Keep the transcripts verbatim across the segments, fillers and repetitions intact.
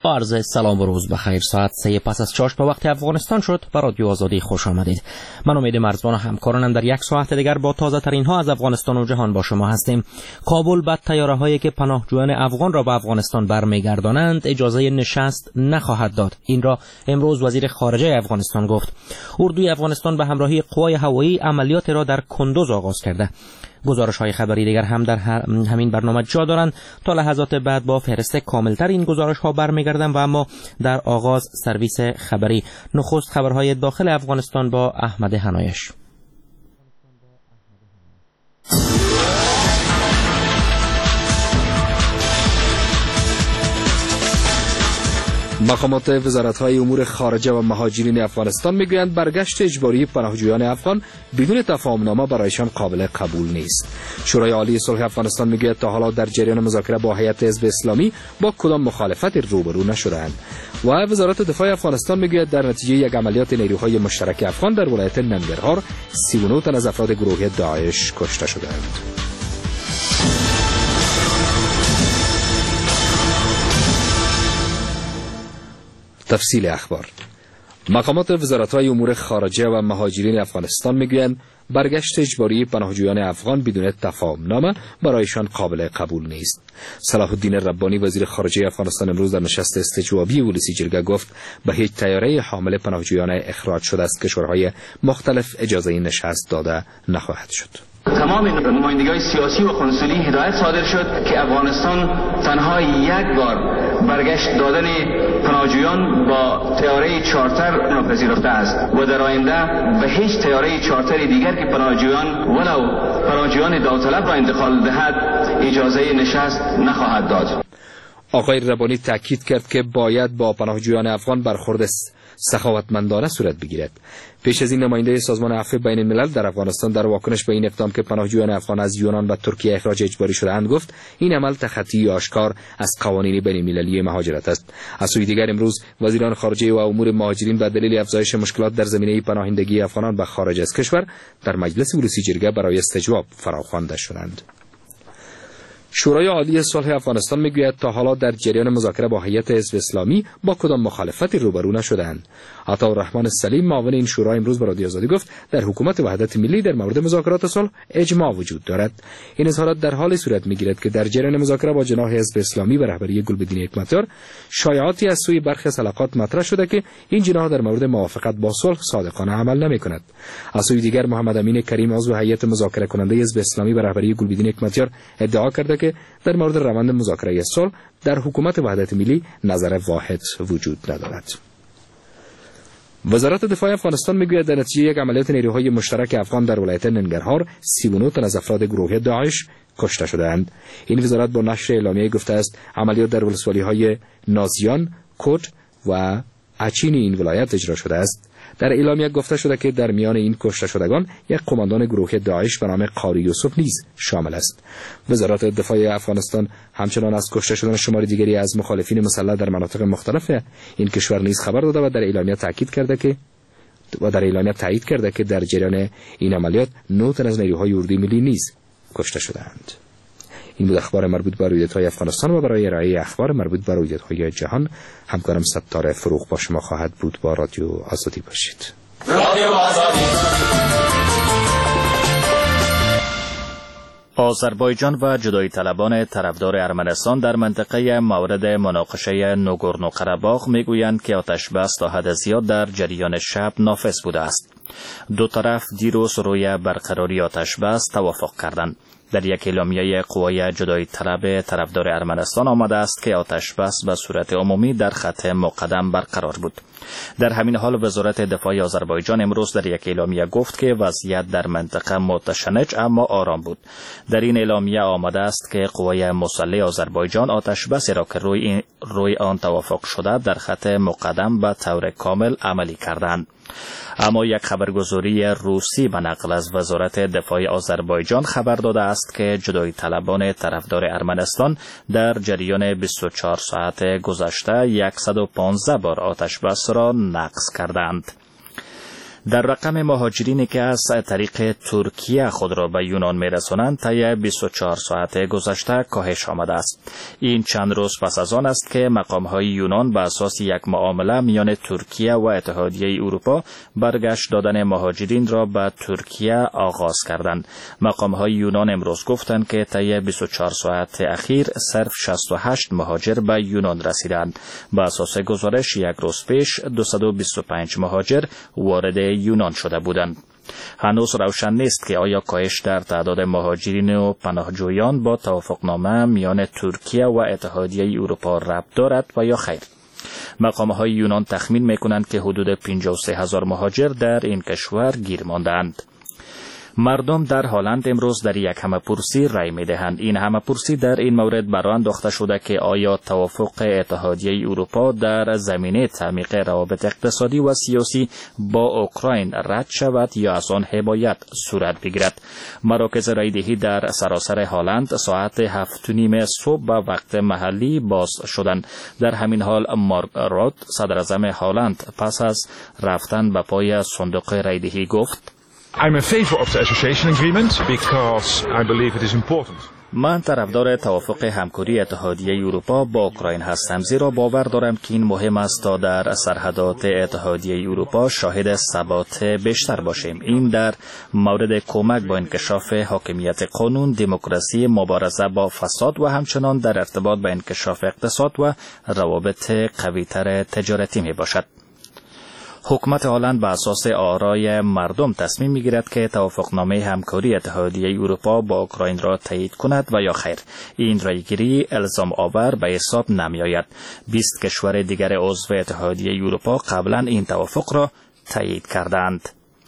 با عرض سلام و روز بخیر. ساعت سه پس از چاشت به وقت افغانستان شد. به رادیو آزادی خوش آمدید. من امید مرزبان و همکارانم در یک ساعت دیگر با تازه ترین ها از افغانستان و جهان با شما هستیم. کابل بعد طیاره هایی که پناهجویان افغان را به افغانستان برمیگردانند اجازه نشست نخواهد داد. این را امروز وزیر خارجه افغانستان گفت. اردوی افغانستان به همراهی قوای هوایی عملیات را در کندوز آغاز کرده. گزارش های خبری دیگر هم در همین برنامه جا دارند. تا لحظات بعد با فهرست کاملتر این گزارش ها برمیگردم و اما در آغاز سرویس خبری. نخست خبرهای داخل افغانستان با احمد حنایش. مقامات وزارت‌های امور خارجه و مهاجرین افغانستان میگویند برگشت اجباری پناهجویان افغان بدون تفاهم‌نامه برایشان قابل قبول نیست. شورای عالی صلح افغانستان میگوید تا حالا در جریان مذاکره با هیئت حزب اسلامی با کدام مخالفت روبرو نشده‌اند. و وزارت دفاع افغانستان میگوید در نتیجه یک عملیات نیروهای مشترک افغان در ولایت ننگرهار سی و نه تن از افراد گروه داعش کشته شدند. تفصیل اخبار. مقامات وزارت‌های امور خارجه و مهاجرین افغانستان میگویند برگشت اجباری پناهجویان افغان بدون تفاهم‌نامه برایشان قابل قبول نیست. صلاح الدین ربانی وزیر خارجه افغانستان امروز در نشست استجوابی ولسی جرگه گفت به هیچ طیاره حامل پناهجویان اخراج شده از کشورهای مختلف اجازه نشست داده نخواهد شد. تمام نمایندگان سیاسی و قنصلی هدایت صادر شد که افغانستان تنها یک بار برگشت دادن پناهجویان با طیاره چارتر ناپذیرفته است و در آینده به هیچ طیاره چارتر دیگر که پناهجویان ولو پناهجویان داوطلب را انتقال دهد اجازه نشست نخواهد داد. آقای ربانی تاکید کرد که باید با پناهجویان افغان برخورد سخاوتمندانه صورت بگیرد. پیش از این نماینده سازمان عفو بین الملل در افغانستان در واکنش به این اقدام که پناهجویان افغان از یونان و ترکیه اخراج اجباری شده‌اند گفت این عمل تخطی آشکار از قوانین بین المللی مهاجرت است. از سوی دیگر امروز وزیران خارجه و امور مهاجرین به دلیل افزایش مشکلات در زمینه پناهندگی افغانان به خارج از کشور در مجلس ولسی جرگه برای استجواب فراخوانده شدند. شورای عالی صلح افغانستان میگوید تا حالا در جریان مذاکره با هیئت حزب اسلامی با کدام مخالفتی روبرو نشده‌اند. عطاالرحمن سلیم معاون این شورا امروز به رادیو آزادی گفت در حکومت وحدت ملی در مورد مذاکرات صلح اجماع وجود دارد. این اظهارات در حال صورت میگیرد که در جریان مذاکره با جناح حزب اسلامی به رهبری گلبدین حکمتیار شایعاتی از سوی برخی از حلقات مطرح شده که این جناح در مورد موافقت با صلح صادقانه عمل نمی‌کند. از سوی دیگر محمد امین کریم عضو هیئت مذاکره کننده حزب اسلامی به رهبری گلبدین حکمتیار ادعا کرده که در مورد روند مذاکره صلح در حکومت وحدت ملی نظر واحد وجود ندارد. وزارت دفاع افغانستان میگوید در نتیجه یک عملیات نیروهای مشترک افغان در ولایت ننگرهار سی و نه تن از افراد گروه داعش کشته شدند. این وزارت با نشر اعلامیه گفته است عملیات در ولسوالی‌های نازیان، کوت و اچین این ولایت اجرا شده است. در اعلامیه گفته شده که در میان این کشته شدگان یک قماندان گروه داعش به نام قاری یوسف نیز شامل است. وزارت دفاع افغانستان همچنان از کشته شدن شمار دیگری از مخالفین مسلح در مناطق مختلف این کشور نیز خبر داده و در اعلامیه تاکید کرده که و در اعلامیه تایید کرده که در جریان این عملیات نه تن از نیروهای اردوی ملی نیز کشته شدند. این بود اخبار مربوط به رویدادهای افغانستان و برای ارائه اخبار مربوط به رویدادهای جهان همکارم ستاره فروغ با شما خواهد بود. با رادیو آزادی باشید. رادیو آزادی. آذربایجان و جدایی طلبان طرفدار ارمنستان در منطقه مورد مناقشه ناگورنو قره‌باغ میگویند که آتش‌بس تا حد زیاد در جریان شب نافذ بوده است. دو طرف دیروز روی برقراری آتش‌بس توافق کردند. در یک اعلامیه قوای جدایی طلب طرفدار ارمنستان آمده است که آتش‌بس به صورت عمومی در خط مقدم برقرار بود. در همین حال وزارت دفاع آذربایجان امروز در یک اعلامیه گفت که وضعیت در منطقه متشنج اما آرام بود. در این اعلامیه آمده است که قوای مسلح آذربایجان آتش‌بسی را که روی, روی آن توافق شده در خط مقدم به طور کامل عملی کردند. اما یک خبرگزاری روسی به نقل از وزارت دفاع آذربایجان خبر داده است که جدایی طلبان طرفدار ارمنستان در جریان بیست و چهار ساعت گذشته صد و پانزده بار آتش‌بس را نقض کردند. در رقم مهاجرینی که از طریق ترکیه خود را به یونان می‌رسانند طی بیست و چهار ساعت گذشته کاهش آمده است. این چند روز پس از آن است که مقام‌های یونان بر اساس یک معامله میان ترکیه و اتحادیه اروپا برگشت دادن مهاجرین را به ترکیه آغاز کردند. مقام‌های یونان امروز گفتند که طی بیست و چهار ساعت اخیر صرف شصت و هشت مهاجر به یونان رسیدند. بر اساس گزارش یک روز پیش دویست و بیست و پنج مهاجر وارد یونان شده بودند. هنوز روشن نیست که آیا کاهش در تعداد مهاجرین و پناهجویان با توافقنامه میان ترکیه و اتحادیه اروپا ربط دارد و یا خیر. مقام‌های یونان تخمین می‌کنند که حدود پنجاه و سه هزار مهاجر در این کشور گیر مانده‌اند. مردم در هلند امروز در یک همه‌پرسی رای می‌دهند. این همه‌پرسی در این مورد برآن انداخته شده که آیا توافق اتحادیه اروپا در زمینه تعمیق روابط اقتصادی و سیاسی با اوکراین رد شود یا از آن حمایت صورت بگیرد. مراکز رایدهی در سراسر هلند ساعت هفت و نیم صبح به وقت محلی باز شدند. در همین حال مارک رود صدراعظم هلند پس از رفتن به پای صندوق رایدهی گفت: I'm in favor of the association agreement because I believe it is important. من طرفدار توافق همکاری اتحادیه اروپا با اوکراین هستم، زیرا باور دارم که این مهم است تا در سرحدات اتحادیه اروپا شاهد ثبات بیشتر باشیم. این در مورد کمک با انکشاف حاکمیت قانون، دموکراسی، مبارزه با فساد و همچنان در ارتباط با انکشاف اقتصاد و روابط قوی‌تر تجارتی می باشد. حکومت هلند بر اساس آرای مردم تصمیم میگیرد که توافقنامه همکاری اتحادیه اروپا با اوکراین را تایید کند و یا خیر. این رایگیری الزام آور به حساب نمی آید. بیست کشور دیگر عضو اتحادیه اروپا قبلا این توافق را تایید کردند.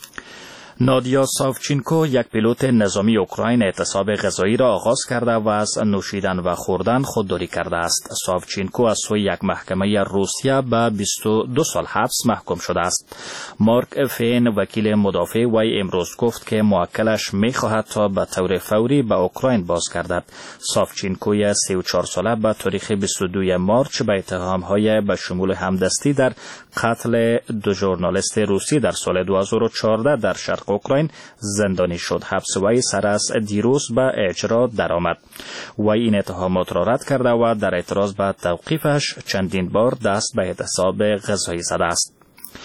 نادیا ساوچینکو، یک پیلوت نظامی اوکراین، اعتصاب غذایی را آغاز کرده و از نوشیدن و خوردن خودداری کرده است. ساوچینکو از سوی یک محکمه روسیه به بیست و دو سال حبس محکوم شده است. مارک فین، وکیل مدافع وی، امروز گفت که موکلش می‌خواهد تا به طور فوری به اوکراین بازگردد. ساوچینکوی سی و چهار ساله به تاریخ بیست و دو مارچ به اتهام‌های به شمول همدستی در قتل دو ژورنالیست روسی در سال دو هزار و چهارده در شرق اوکراین زندانی شد. حبس وی سر از دیروز به اجرا درآمد. وی این اتهامات را رد کرده و در اعتراض به توقیفش چندین بار دست به اعتصاب غذایی زده است.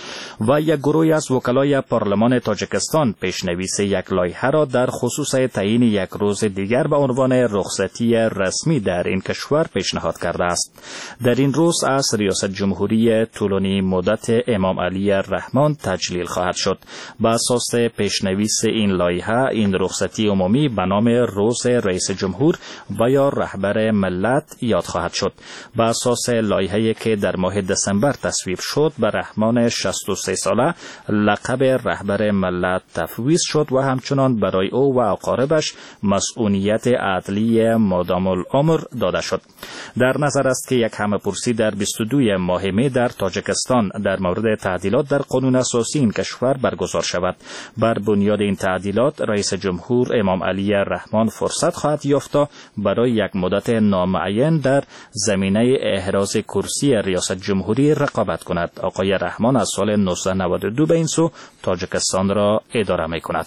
و یک گروهی از وکلای پارلمان تاجیکستان پیشنویس یک لایحه را در خصوص تعیین یک روز دیگر به عنوان رخصتی رسمی در این کشور پیشنهاد کرده است. در این روز از ریاست جمهوری طولانی مدت امام علی رحمان تجلیل خواهد شد. به اساس پیشنویس این لایحه، این رخصتی عمومی به نام روز رئیس جمهور و یا رهبر ملت یاد خواهد شد. به اساس لایحه‌ای که در ماه دسامبر تصویب شد، به رحمان شصت و سه ساله لقب رهبر ملت تفویض شد و همچنان برای او و اقاربش مسئولیت عدلی مادام العمر داده شد. در نظر است که یک همه‌پرسی در بیست و دو ماه می در تاجیکستان در مورد تعدیلات در قانون اساسی این کشور برگزار شود. بر بنیاد این تعدیلات رئیس جمهور امام علی رحمان فرصت خواهد یافت تا برای یک مدت نامعین در زمینه احراز کرسی ریاست جمهوری رقابت کند. آقای رحمان از سال نوزده نود و دو به این سو تاجیکستان را اداره می کند.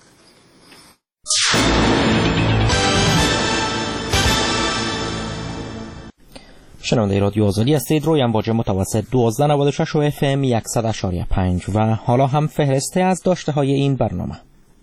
شنونده رادیو آزادی هستید. روی امواج متوسط دوازده نود و شش و اف ام صد و پنج و حالا هم فهرسته از داشته های این برنامه.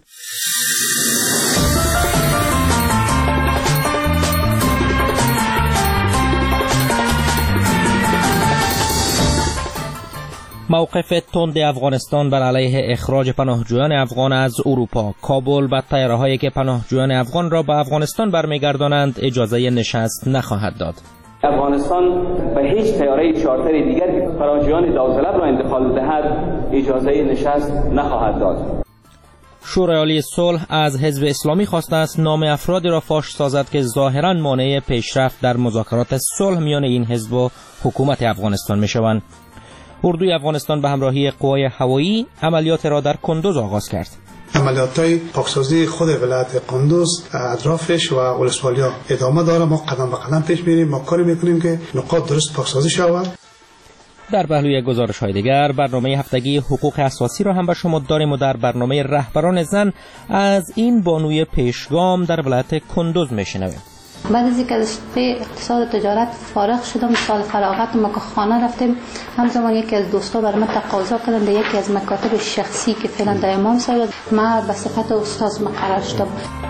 موقف تند افغانستان بر علیه اخراج پناهجویان افغان از اروپا. کابل به طیاره‌هایی که پناهجویان افغان را به افغانستان برمیگردانند اجازه نشست نخواهد داد. افغانستان به هیچ طیاره چارتر دیگر که پناهجویان داوطلب را انتقال دهد اجازه نشست نخواهد داد. شورای عالی صلح از حزب اسلامی خواسته است نام افرادی را فاش سازد که ظاهراً مانع پیشرفت در مذاکرات صلح میان این حزب و حکومت افغانستان میشوند. اردوی افغانستان به همراهی قوای هوایی عملیات را در کندوز آغاز کرد. عملیات‌های پاکسازی خود ولایت کندوز، اطرافش و ولسوالی‌ها ادامه داره. ما قدم به قدم پیش میریم. ما کاری میکنیم که نقاط درست پاکسازی شود. در پهلوی گزارش های دیگر برنامه هفتگی حقوق اساسی را هم به شما داریم و در برنامه رهبران زن از این بانوی پیشگام در ولایت کندوز میشنویم. بعد از اینکه از اقتصاد و تجارت فارغ شدم، سال فراغت ما که خانه رفتیم، همزمان یکی از دوستا بر من تقاضا کردند یکی از مکاتب شخصی که فعلا در امام صاحب ما به صفت استاد مقرر شدم.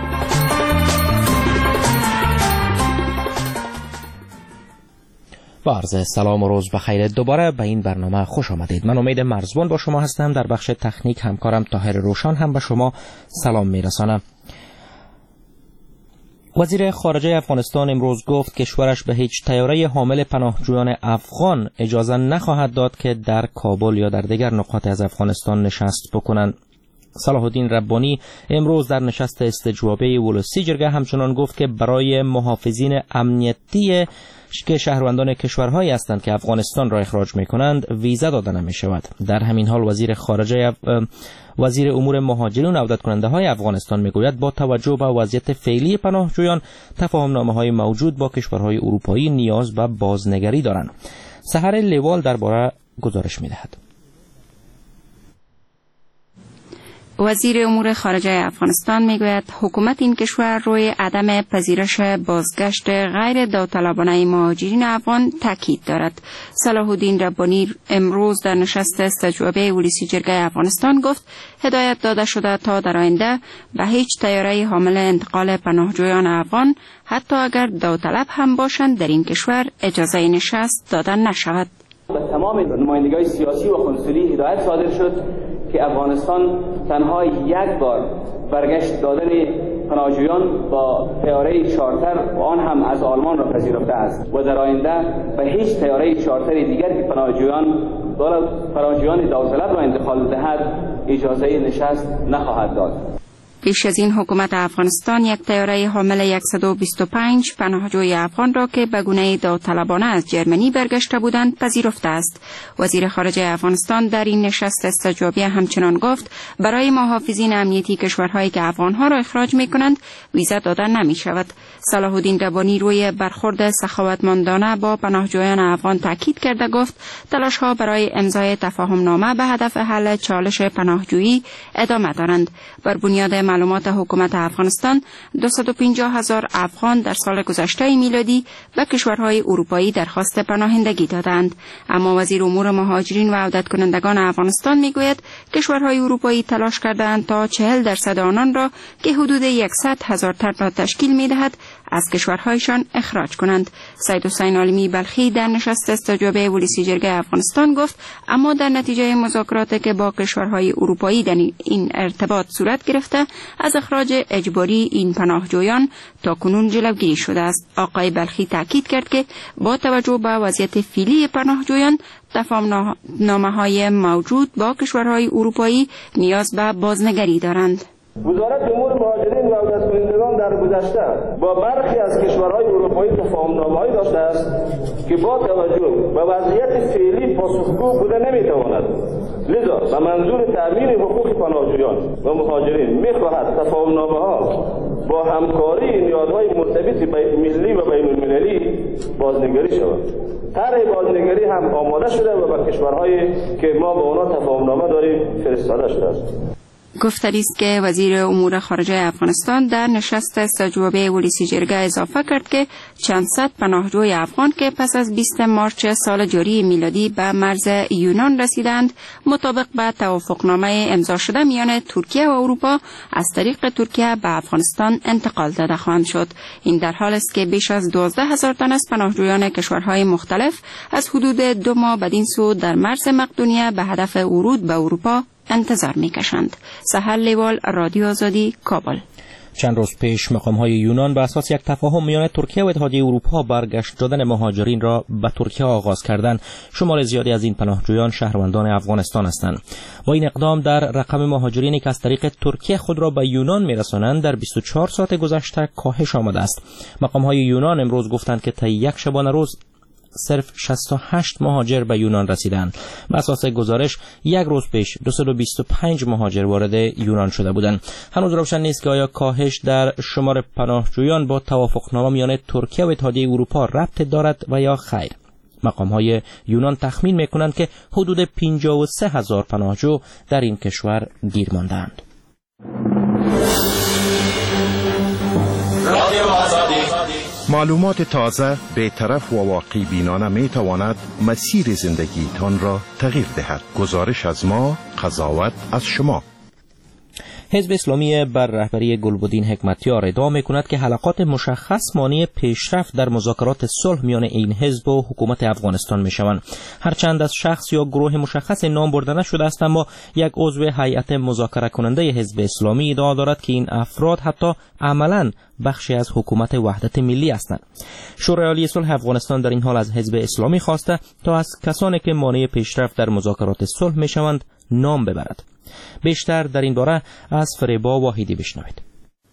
با عرض سلام و روز بخیر دوباره به این برنامه خوش آمدید. من امید مرزبان با شما هستم. در بخش تکنیک همکارم طاهر روشان هم به شما سلام میرسانم. وزیر خارجه افغانستان امروز گفت کشورش به هیچ طیاره حامل پناهجویان افغان اجازه نخواهد داد که در کابل یا در دیگر نقاط از افغانستان نشست بکنند. صلاح الدین ربانی امروز در نشست استجوابه ولسی جرگه همچنان گفت که برای محافظین امنیتی که شهروندان کشورهایی هستند که افغانستان را اخراج می‌کنند ویزا داده نمی‌شود. در همین حال وزیر خارجه وزیر امور مهاجرین و عودت کننده های افغانستان میگوید با توجه به وضعیت فعلی پناهجویان تفاهم‌نامه‌های موجود با کشورهای اروپایی نیاز به بازنگری دارند. سحر لیوال درباره گزارش می‌دهد. وزیر امور خارجه افغانستان میگوید حکومت این کشور روی عدم پذیرش بازگشت غیر داوطلبانه مهاجرین افغان تاکید دارد. صلاح الدین ربانی امروز در نشست استجوابه ولسی جرگه افغانستان گفت هدایت داده شده تا در آینده به هیچ طیاره حامل انتقال پناهجویان افغان حتی اگر داوطلب هم باشند در این کشور اجازه نشست داده نشود. به تمام نمایندگان سیاسی و کنسولی هدایت صادر شد که افغانستان تنها یک بار برگشت دادن پناهجویان با طیاره چارتر و آن هم از آلمان را پذیرفته است و در آینده به هیچ طیاره چارتر دیگر که پناهجویان پناهجویان داوطلب را انتقال دهد اجازه نشست نخواهد داد. پیش از این حکومت افغانستان یک طیاره حامل صد و بیست و پنج پناهجوی افغان را که به گونه داوطلبانه از جرمنی برگشته بودند پذیرفته است. وزیر خارجه افغانستان در این نشست استجوابی همچنان گفت برای محافظین امنیتی کشورهایی که افغانها را اخراج می‌کنند ویزا دادن نمی‌شود. صلاح الدین ربانی روی برخورد سخاوتمندانه با پناهجویان افغان تاکید کرده گفت تلاش‌ها برای امضای تفاهم‌نامه به هدف حل چالش پناهجویی ادامه دارند. بر بنیاد معلومات حکومت افغانستان دویست و پنجاه هزار افغان در سال گذشته میلادی به کشورهای اروپایی درخواست پناهندگی دادند. اما وزیر امور مهاجرین و عودت کنندگان افغانستان میگوید کشورهای اروپایی تلاش کردند تا چهل درصد آنان را که حدود صد هزار تن را تشکیل میدهد از کشورهایشان اخراج کنند. سید حسین عالمی بلخی در نشست استجوابه ولسی جرگه افغانستان گفت اما در نتیجه مذاکراتی که با کشورهای اروپایی در این ارتباط صورت گرفته از اخراج اجباری این پناهجویان تا کنون جلوگیری شده است. آقای بلخی تاکید کرد که با توجه به وضعیت فعلی پناهجویان تفاهم‌نامه‌های موجود با کشورهای اروپایی نیاز به بازنگری دارند. وزارت امور مهاجرین و عودت کنندگان در گذشته با برخی از کشورهای اروپایی تفاهم‌نامه‌ای داشته است که با توجه به وضعیت فعلی پاسخگو بوده نمی‌تواند. لذا به منظور تأمین حقوق پناهجویان و مهاجرین می‌خواهد تفاهم‌نامه‌ها با همکاری نیازهای مرتبط ملی و بین‌المللی بازنگری شود. طرح بازنگری هم آماده شده و به کشورهایی که ما با آنها تفاهم‌نامه داریم فرستاده شده است. گفته است که وزیر امور خارجه افغانستان در نشست استجوابه ولسی جرگه اضافه کرد که چند صد پناهجوی افغان که پس از بیست مارچ سال جاری میلادی به مرز یونان رسیدند مطابق به توافقنامه امضا شده میان ترکیه و اروپا از طریق ترکیه به افغانستان انتقال داده خواهند شد. این در حال است که بیش از دوازده هزار تن از پناهجویان کشورهای مختلف از حدود دو ماه بدین سو در مرز مقدونیه به هدف ورود به اروپا انتظار میکشند. سحر لیوال، رادیو آزادی، کابل. چند روز پیش مقام‌های یونان به اساس یک تفاهم میان ترکیه و اتحادیه اروپا برگشت دادن مهاجرین را به ترکیه آغاز کردند. شمار زیادی از این پناهجویان شهروندان افغانستان هستند. با این اقدام در رقم مهاجرینی که از طریق ترکیه خود را به یونان میرسانند در بیست و چهار ساعت گذشته کاهش آمده است. مقام‌های یونان امروز گفتند که تا یک شبانه روز صرف شصت و هشت مهاجر به یونان رسیدند. بر اساس گزارش یک روز پیش دویست و بیست و پنج مهاجر وارد یونان شده بودند. هنوز روشن نیست که آیا کاهش در شمار پناهجویان با توافقنامه میان ترکیه و اتحادیه اروپا ربط دارد و یا خیر. مقام‌های یونان تخمین می‌کنند که حدود پنجاه و سه هزار پناهجو در این کشور گیر مانده‌اند. معلومات تازه، بی‌طرف و واقعی بینانه می تواند مسیر زندگیتان را تغییر دهد. گزارش از ما، قضاوت از شما. حزب اسلامی بر رهبری گلبدین حکمتیار ادعا می‌کند که حلقات مشخص مانع پیشرفت در مذاکرات صلح میان این حزب و حکومت افغانستان می‌شوند. هرچند از شخص یا گروه مشخص نام برده نشده است، اما یک عضو هیئت مذاکره کننده حزب اسلامی ادعا دارد که این افراد حتی عملاً بخشی از حکومت وحدت ملی هستند. شورای عالی صلح افغانستان در این حال از حزب اسلامی خواسته تا از کسانی که مانع پیشرفت در مذاکرات صلح می‌شوند نام ببرد. بیشتر در این باره از فریبا واحدی بشنوید.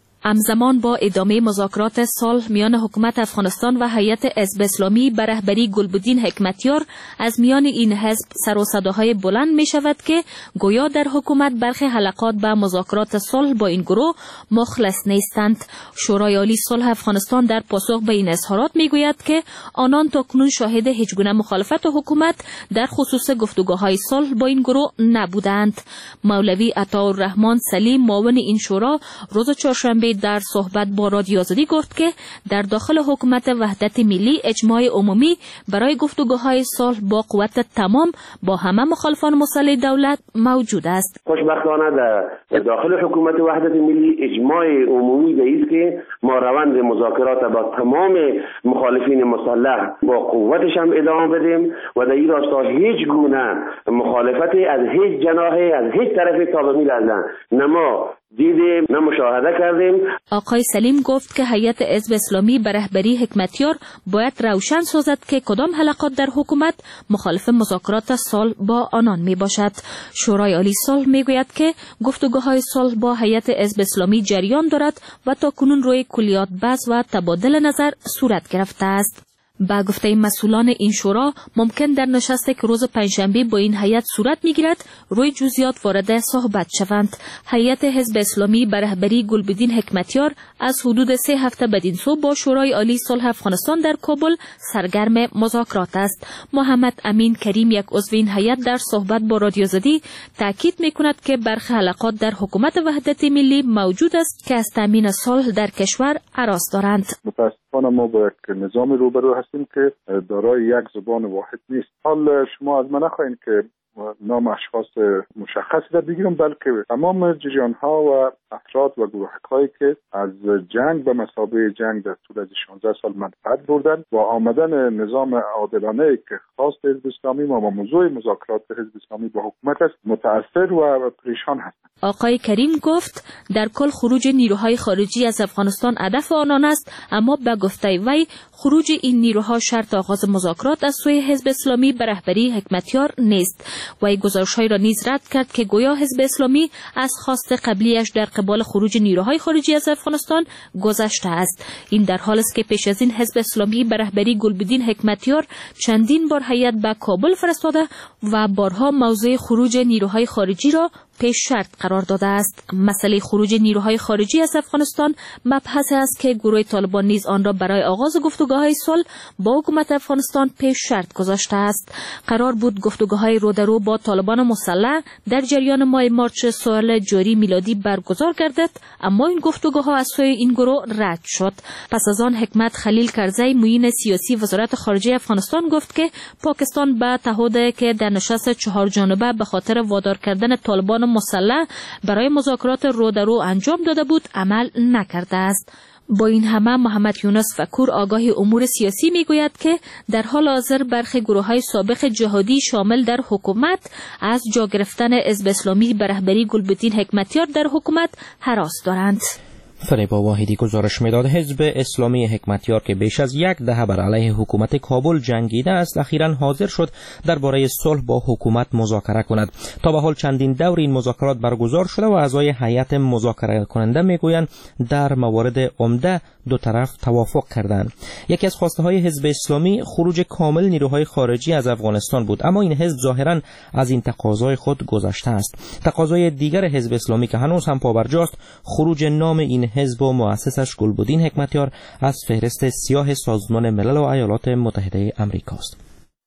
همزمان با ادامه مذاکرات صلح میان حکومت افغانستان و هیئت حزب اسلامی به رهبری گلبدین حکمتیار، از میان این حزب سر و صداهای بلند می شود که گویا در حکومت برخی حلقات به مذاکرات صلح با این گروه مخلص نیستند. شورای عالی صلح افغانستان در پاسخ به این اظهارات می گوید که آنان تاکنون شاهد هیچ گونه مخالفت حکومت در خصوص گفتگوهای صلح با این گروه نبودند. مولوی عطاالرحمن سلیم، معاون این شورا، روز چهارشنبه در صحبت با رادیو آزادی گفت که در داخل حکومت وحدت ملی اجماع عمومی برای گفتگوهای صلح با قوت تمام با همه مخالفان مسلح دولت موجود است. خوشبختانه در داخل حکومت وحدت ملی اجماع عمومی است که ما روند مذاکرات با تمام مخالفین مسلح با قوتش هم ادامه بدیم و در این راستا هیچ گونه مخالفتی از هیچ جناحی از هیچ طرفی تا به میلادن نه ما دیدیم نه مشاهده کردیم. آقای سلیم گفت که هیئت حزب اسلامی به رهبری حکمتیار باید روشن سازد که کدام حلقات در حکومت مخالف مذاکرات صلح با آنان می باشد. شورای عالی صلح می گوید که گفتگوهای صلح با هیئت حزب اسلامی جریان دارد و تا کنون روی کلیات بحث و تبادل نظر صورت گرفته است. با گفته مسئولان این شورا ممکن در نشستی که روز پنجشنبه با این هیئت صورت میگیرد روی جزئیات وارد صحبت شوند. هیئت حزب اسلامی به رهبری گلبدین حکمتیار از حدود سه هفته بدین سو با شورای عالی صلح افغانستان در کابل سرگرم مذاکرات است. محمد امین کریم، یک عضو این هیئت، در صحبت با رادیو آزادی تاکید میکند که برخی حلقات در حکومت وحدت ملی موجود است که از تامین صلح در کشور هراس دارند. متاسفانه ما با یک نظام روبرو هستیم که دارای یک زبان واحد نیست. حال شما از من نخواهید که نام اشخاص مشخصی را بگیرم، بلکه تمام جریان‌ها و افراد و گروه‌هایی که از جنگ به مثابه جنگ در طول از شانزده سال منفعت بردند و آمدن نظام عادلانه که خاص حزب اسلامی و موضوع مذاکرات حزب اسلامی با حکومت است متأثر و پریشان هستند. آقای کریم گفت در کل خروج نیروهای خارجی از افغانستان هدف آنان است، اما به گفته وی خروج این نیروها شرط آغاز مذاکرات از سوی حزب اسلامی به رهبری حکمتیار نیست. وی گزارش‌هایی را نیز رد کرد که گویا حزب اسلامی از خواست قبلیش در قبال خروج نیروهای خارجی از افغانستان گذشته است. این در حالی است که پیش از این حزب اسلامی به رهبری گلبدین حکمتیار چندین بار هیئت به کابل فرستاده و بارها موضوع خروج نیروهای خارجی را پیش شرط قرار داده است. مسئله خروج نیروهای خارجی از افغانستان مبحث است که گروه طالبان نیز آن را برای آغاز گفتگوهای صلح با حکومت افغانستان پیش شرط گذاشته است. قرار بود گفتگوهای رو در رو با طالبان مسلح در جریان ماه مارچ سال جاری میلادی برگزار گردد، اما این گفتگوها از سوی این گروه رد شد. پس از آن حکمت خلیل کرزی، معین سیاسی وزارت خارجه افغانستان، گفت که پاکستان به تعهدی که در نشست چهار جانبه به خاطر وادار کردن طالبان مسلح برای مذاکرات رو در رو انجام داده بود عمل نکرده است. با این همه محمد یونس فکور، آگاه امور سیاسی، میگوید که در حال حاضر برخی گروه‌های سابق جهادی شامل در حکومت از جا گرفتن حزب اسلامی به رهبری گلبدین حکمتیار در حکومت هراس دارند. فریبا واحدی گزارش میداد حزب اسلامی حکمتیار که بیش از یک دهه بر علیه حکومت کابل جنگیده است، اخیراً حاضر شد درباره صلح با حکومت مذاکره کند. تا به حال چندین دور این مذاکرات برگزار شده و اعضای هیئت مذاکره کننده میگویند در موارد عمده دو طرف توافق کردند. یکی از خواسته های حزب اسلامی خروج کامل نیروهای خارجی از افغانستان بود، اما این حزب ظاهراً از این تقاضای خود گذشته است. تقاضای دیگر حزب اسلامی که هنوز هم پابرجاست، خروج نام این حزب و مؤسسش گلبدین حکمتیار از فهرست سیاه سازمان ملل و ایالات متحده آمریکا است.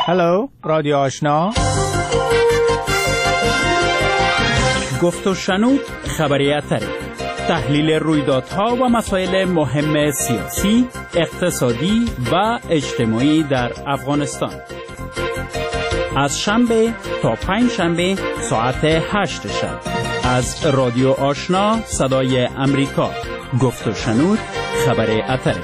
هلو رادیو آشنا، گفت و شنود خبری اتری، تحلیل رویدادها و مسائل مهم سیاسی، اقتصادی و اجتماعی در افغانستان. از شنبه تا پنج شنبه ساعت هشت شب از رادیو آشنا صدای امریکا. گفت و شنود خبر اتری.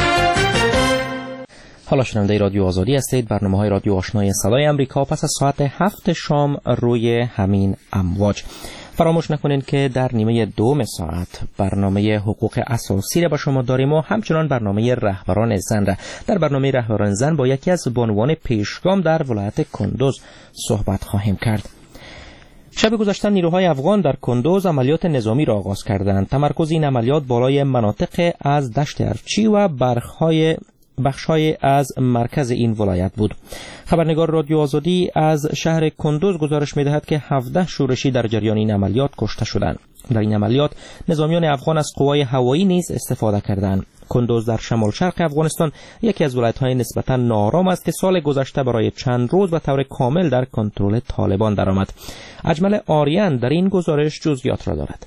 حالا شنونده رادیو آزادی هستید. برنامه های رادیو آشنای صدای امریکا پس از ساعت هفت شام روی همین امواج. فراموش نکنید که در نیمه دوم ساعت برنامه حقوق اساسی را با شما داریم و همچنان برنامه رهبران زن را. در برنامه رهبران زن با یکی از بانوان پیشگام در ولایت کندوز صحبت خواهیم کرد. شب گذشته نیروهای افغان در کندوز عملیات نظامی را آغاز کردند. تمرکز این عملیات بالای مناطق از دشت ارچی و برخهای بخش‌های از مرکز این ولایت بود. خبرنگار رادیو آزادی از شهر کندوز گزارش می‌دهد که هفده شورشی در جریان این عملیات کشته شدند. در این عملیات نظامیان افغان از قوای هوایی نیز استفاده کردند. کندوز در شمال شرق افغانستان یکی از ولایت‌های نسبتاً ناآرام است که سال گذشته برای چند روز و طور کامل در کنترل طالبان درآمد. اجمل آریان در این گزارش جزئیات را دارد.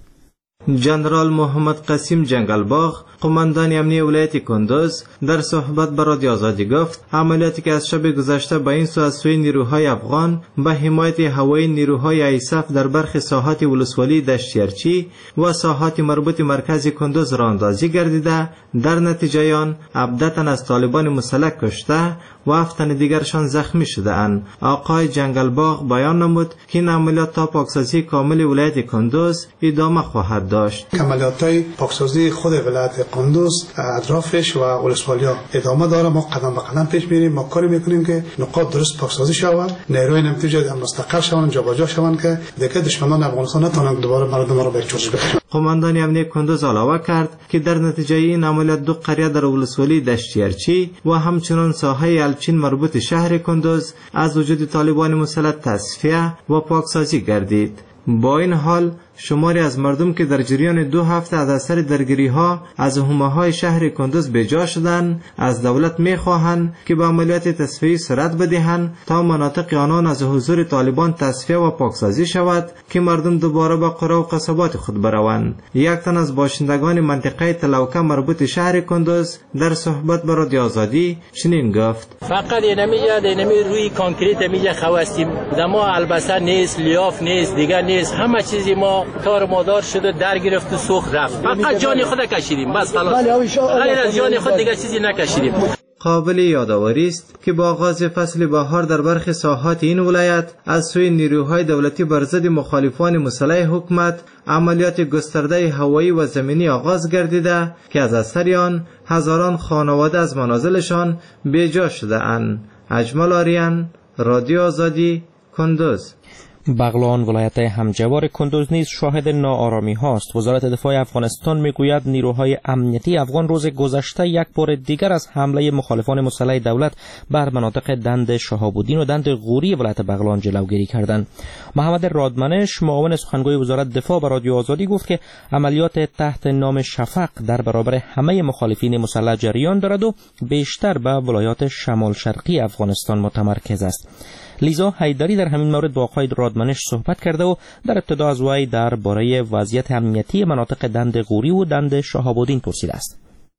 جنرال محمد قاسم جنگلباغ قماندان امنیه ولایت کندوز در صحبت با رادیو آزادی گفت عملیاتی که از شب گذشته به این سو از سوی نیروهای افغان به حمایت هوایی نیروهای ایساف در برخی ساحات ولسوالی دشتیرچی و ساحات مربوط مرکز کندوز را اندازی گردیده، در نتیجه آن هفده تن از طالبان مسلح کشته و هفت تن دیگرشان زخمی شده اند. آقای جنگلباغ بیان نمود که این عملیات تا پاکسازی کامل ولایت کندوز ادامه خواهد داشت. عملیات‌های پاکسازی خود ولایت کندوز اطرافش و ولسوالیا ادامه داره. ما قدم به قدم پیش میریم. ما کاری میکنیم که نقاط درست پاکسازی شود، نیروی نتیجه مستقر شوند، جابجا شوند که دیگه دشمنان افغانستان نتوانند دوباره مردم را به چوش بکشند. قماندان امنیه کندوز علاوه کرد که در نتیجه این عملیات دو قریه در ولسوالی دشتیرچی و همچنان ساحه الچین مربوط شهر کندوز از وجود طالبان مسلح تصفیه و پاکسازی گردید. با این حال شماری از مردم که در جریان دو هفته از اثر درگیری ها از حومه‌های شهر کندوز به جا شدند از دولت می‌خواهند که به عملیات تصفیه سرعت بدهند تا مناطق آنان از حضور طالبان تصفیه و پاکسازی شود که مردم دوباره به قرى و قصبات خود بروند. یک تن از باشندگان منطقه تلوکه مربوط شهر کندوز در صحبت با رادیو آزادی چنین گفت: فقط اینمیجا اینمی روی کانکریت میجا خواستیم، دما البته نیست، لیاف نیست، دیگر نیست، همه چیزی ما تار مادار شده، در گرفت و سوخت رفت. فقط جان خود کشیدیم بس خلاص، غیر از جان خود دیگه چیزی نکشیدیم. قابل یادآوری است که با آغاز فصل بهار در برخی ساحات این ولایت از سوی نیروهای دولتی بر ضد مخالفان مسلح حکومت عملیات گسترده هوایی و زمینی آغاز گردیده که از اثر آن هزاران خانواده از منازلشان بیجا شده اند. اجمل آریان، رادیو آزادی، کندوز. بغلان ولایت همجوار کندوز نیز شاهد ناآرامی هاست. وزارت دفاع افغانستان میگوید نیروهای امنیتی افغان روز گذشته یک بار دیگر از حمله مخالفان مسلح دولت بر مناطق دند شهاب‌الدین و دند غوری ولایت بغلان جلوگیری کردند. محمد رادمنش معاون سخنگوی وزارت دفاع به رادیو آزادی گفت که عملیات تحت نام شفق در برابر همه مخالفین مسلح جریان دارد و بیشتر به ولایات شمال شرقی افغانستان متمرکز است. لیزا حیدری در همین مورد با آقای رادمنش صحبت کرده و در ابتدا از وی درباره وضعیت امنیتی مناطق دند غوری و دند شهاب‌الدین پرسیده است.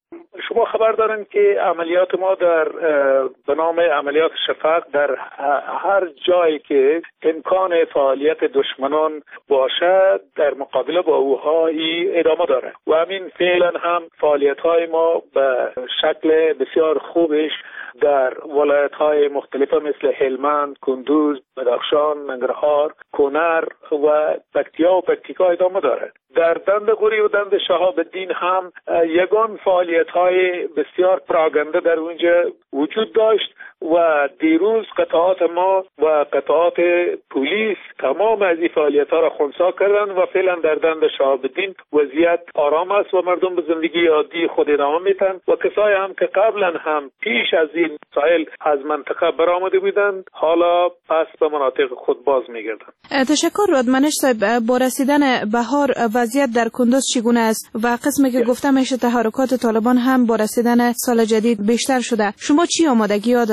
شما خبر دارین که عملیات ما در به نام عملیات شفق در هر جایی که امکان فعالیت دشمنان باشد در مقابله با اوها ادامه داره و همین فعلا هم فعالیت های ما به شکل بسیار خوبش در ولایت‌های مختلف مثل هلمند، کندوز، بدخشان، ننگرهار، کنر و پکتیا و پکتیکا ادامه دارد. در دند غوری و دند شهاب‌الدین هم یگان فعالیت‌های بسیار پراگنده در اونجا وجود داشت و دیروز قطعات ما و قطعات پلیس تمام از این فعالیت‌ها را خنثی کردند و فعلا در دند شهاب‌الدین وضعیت آرام است و مردم به زندگی عادی خود ادامه میتن و کسایی هم که قبلا هم پیش از این مسائل از منطقه برآمده بودند حالا پس به مناطق خود باز میگردند. تشکر رادمنش صاحب. با رسیدن بهار وضعیت در کندوز چگونه است و قسمی که گفته میشه تحرکات طالبان هم با رسیدن سال جدید بیشتر شده، شما چی آمادگی ها دارین؟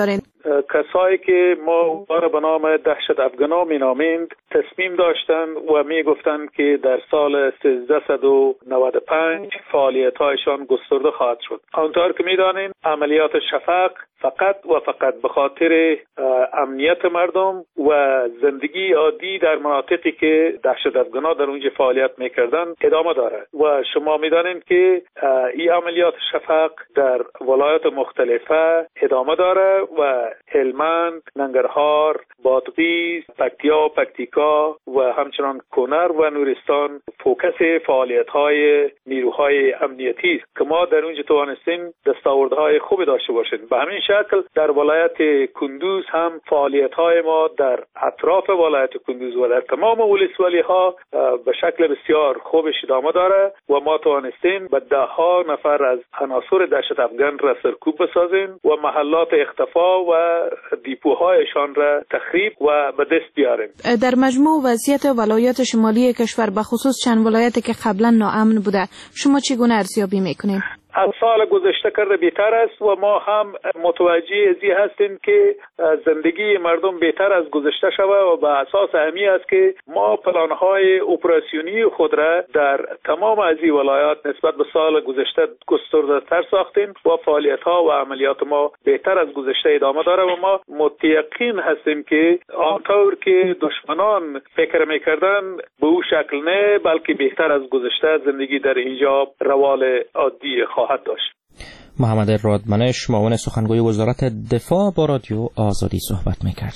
کسایی که ما اونها را به نام دهشت افغانا می نامند تصمیم داشتند و می گفتند که در سال سیزده و نود و پنج فعالیت هایشان گسترده خواهد شد. آنطور که می دانید عملیات شفق فقط و فقط به خاطر امنیت مردم و زندگی عادی در مناطقی که دهشت افغانا در اونجا فعالیت میکردن ادامه داره و شما میدانید که این عملیات شفق در ولایات مختلفه ادامه داره و هلمند، ننگرهار، بادغیس، پکتیا، پکتیکا و همچنان کنر و نورستان فوکس فعالیت های نیروهای امنیتی است که ما در اونجا توانستیم دستاوردهای خوبی داشته باشیم. به همین شکل در ولایت کندوز هم فعالیت های ما در اطراف ولایت کندوز و در تمام ولسوالی ها به شکل بسیار خوبش ادامه داره و ما توانستیم به ده ها نفر از عناصر دهشت افغان را سرکوب بسازیم و محلات اختفا و دیپوهایشان را تخریب و به دست بیاریم. در مجموع وضعیت ولایات شمالی کشور به خصوص چند ولایتی که قبلا ناامن بوده شما چگونه ارزیابی میکنید؟ از سال گذشته کرده بهتر است و ما هم متوجه ازی هستیم که زندگی مردم بهتر از گذشته شوه و به اساس همی است که ما پلانهای اپراسیونی خود را در تمام از این ولایات نسبت به سال گذشته گسترده‌تر ساختیم و فعالیت‌ها و عملیات ما بهتر از گذشته ادامه داره و ما متيقن هستیم که آنطور که دشمنان فکر می‌کردن به او شکل نه بلکه بهتر از گذشته زندگی در اینجا روال عادی خواهد داشت. محمد رادمنش معاون سخنگوی وزارت دفاع با رادیو آزادی صحبت می‌کرد.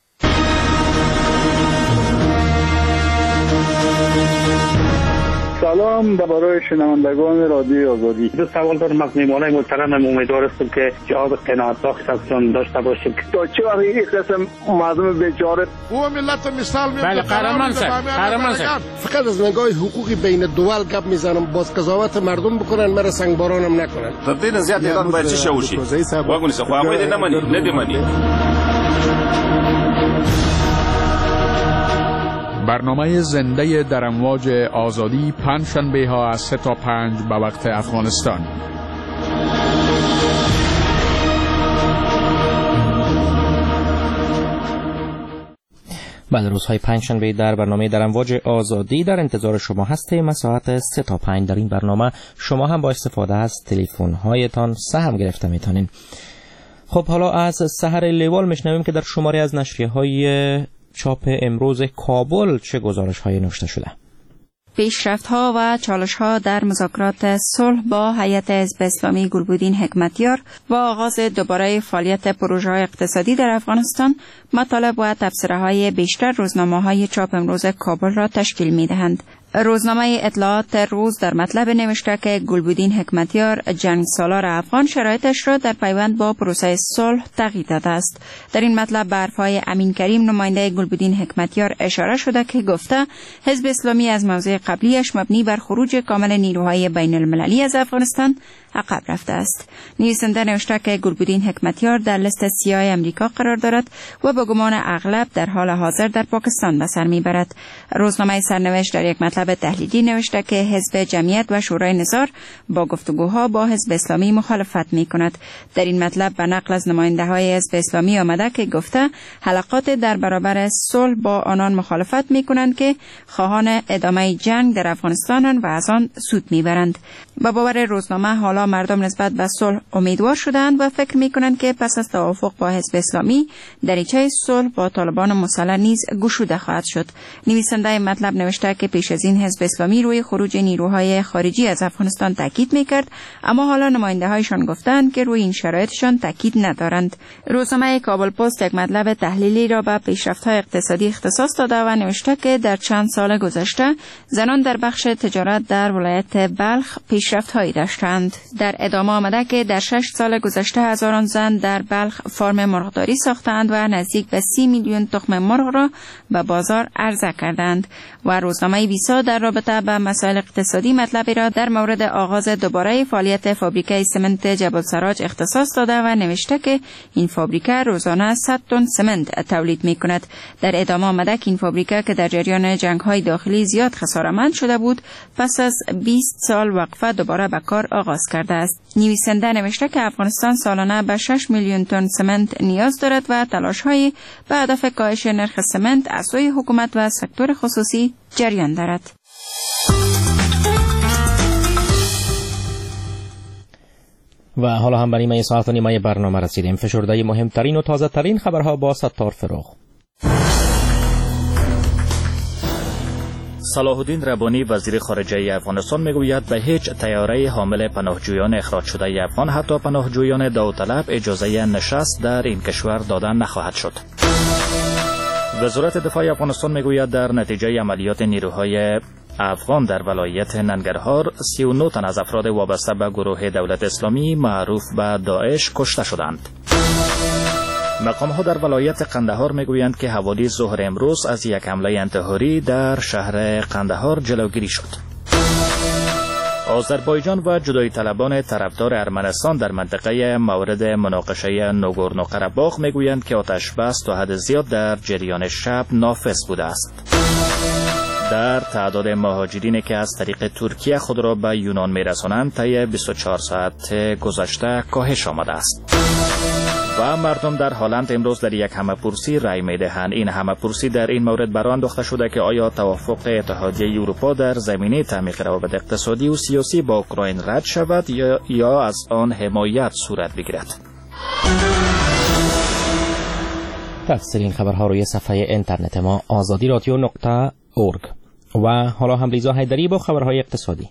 سلام درباره شنوندگان رادیو آزادی. دو سوال دارم از میهمانای محترم. امیدوار هستم که جواب قناعت بخش ازشون داشته باشیم. تا چه وقت این قسم مردم بیچاره او ملت مثال میاد. بله قهرمان صاحب، قهرمان صاحب. فقط از نگاه حقوقی بین دول گپ میزنم، باز قضاوت مردم بکنن، مرا سنگبارانم نکنن. تدین زیاد ایران باید چی شوشی؟ واگونی سه خواهی نمانی، ندیمانی. برنامه زنده در امواج آزادی پنجشنبه ها از سه تا پنج به وقت افغانستان. بله، روزهای پنجشنبه در برنامه در امواج آزادی در انتظار شما هستیم. از ساعت سه تا پنج در این برنامه شما هم با استفاده از تلفن هایتان سهم گرفته میتونین. خب حالا از سحر لیوال میشنویم که در شماری از نشریه های چاپ امروز کابل چه گزارش‌هایی نوشته شده. پیشرفت‌ها و چالش‌ها در مذاکرات صلح با هیئت حزب اسلامی گلبودین حکمتیار و آغاز دوباره فعالیت پروژه‌های اقتصادی در افغانستان مطالب و تبصره‌های بیشتر روزنامه‌های چاپ امروز کابل را تشکیل می‌دهند. روزنامه اطلاعات روز در مطلب نوشته که گلبودین حکمتیار جنگ سالار افغان شرایطش را در پیوند با پروسه صلح تغییر داده است. در این مطلب به حرف‌های امین کریم نماینده گلبودین حکمتیار اشاره شده که گفته حزب اسلامی از موضع قبلیش مبنی بر خروج کامل نیروهای بین المللی از افغانستان عقب رفته است. نویسنده نوشته که گلبودین حکمتیار در لیست سیاه امریکا قرار دارد و با گمان اغلب در حال حاضر در پاکستان به سر میبرد. روزنامه سرنوشت در یک مطلب تحلیلی نوشته که حزب جمعیت و شورای نظار با گفتگوها با حزب اسلامی مخالفت می کند. در این مطلب به نقل از نماینده های حزب اسلامی آمده که گفته حلقات در برابر صلح با آنان مخالفت می کنند که خواهان ادامه جنگ در افغانستانند و از آن سود می برند. با باور روزنامه حالا مردم نسبت به صلح امیدوار شدند و فکر می کنند که پس از توافق با حزب اسلامی دریچه صلح با طالبان مسلح نیز گشوده خواهد شد. نویسنده مطلب نوشته که پیش از این حزب اسلامی روی خروج نیروهای خارجی از افغانستان تاکید میکرد، اما حالا نماینده هایشان گفتند که روی این شرایطشان تاکید ندارند. روزنامه کابل پست یک مطلب تحلیلی را به پیشرفت‌های اقتصادی اختصاص داده و نوشته که در چند سال گذشته زنان در بخش تجارت در ولایت بلخ پیشرفت‌هایی داشتند. در ادامه آمده که در شش سال گذشته هزاران زن در بلخ فارم مرغداری ساختند و نزدیک به سی میلیون تخم مرغ را به بازار عرضه کردند. و روزنامه بیسا در رابطه با مسائل اقتصادی مطلبی را در مورد آغاز دوباره فعالیت فابریکه سمنت جبل سراج اختصاص داده و نوشته که این فابریکه روزانه صد تن سمنت تولید می کند. در ادامه آمده که این فابریکه که در جریان جنگ‌های داخلی زیاد خسارتمند شده بود پس از بیست سال وقفه و دوباره به کار آغاز کرده است. نویسنده نوشته که افغانستان سالانه به شش میلیون تن سمنت نیاز دارد و تلاش‌های به هدف کاهش نرخ سمنت از سوی حکومت و سکتور خصوصی جریان دارد. و حالا هم برای این ساعت و نیمه برنامه رسیدیم. فشرده مهمترین و تازه ترین خبرها با ستار فروغ. صلاح الدین ربانی وزیر خارجه افغانستان میگوید به هیچ طیاره حامل پناهجویان اخراج شده افغان حتی پناهجویان داوطلب اجازه نشست در این کشور دادن نخواهد شد. وزارت دفاع افغانستان میگوید در نتیجه عملیات نیروهای افغان در ولایت ننگرهار سی و نه تن از افراد وابسته به گروه دولت اسلامی معروف به داعش کشته شدند. مقام‌ها در ولایت قندهار میگویند که حوالی ظهر امروز از یک حمله انتحاری در شهر قندهار جلوگیری شد. آذربایجان و جدایی طلبان طرفدار ارمنستان در منطقه مورد مناقشه ناگورنو قره‌باغ میگویند که آتش بس تا حد زیاد در جریان شب نافذ بوده است. در تعداد مهاجرینی که از طریق ترکیه خود را به یونان میرسانند طی بیست و چهار ساعت گذشته کاهش آمده است. و مردم در هلند امروز در یک همه‌پرسی رای می‌دهند. این همه‌پرسی در این مورد برآن انداخته شده که آیا توافق اتحادیه اروپا در زمینه تعمیق روابط اقتصادی و سیاسی با اوکراین رد شود یا یا از آن حمایت صورت بگیرد. تفسیر این خبرها روی صفحه اینترنت ما آزادی رادیو نقطه اورگ. و حالا هم ریزا حیدری با خبرهای اقتصادی.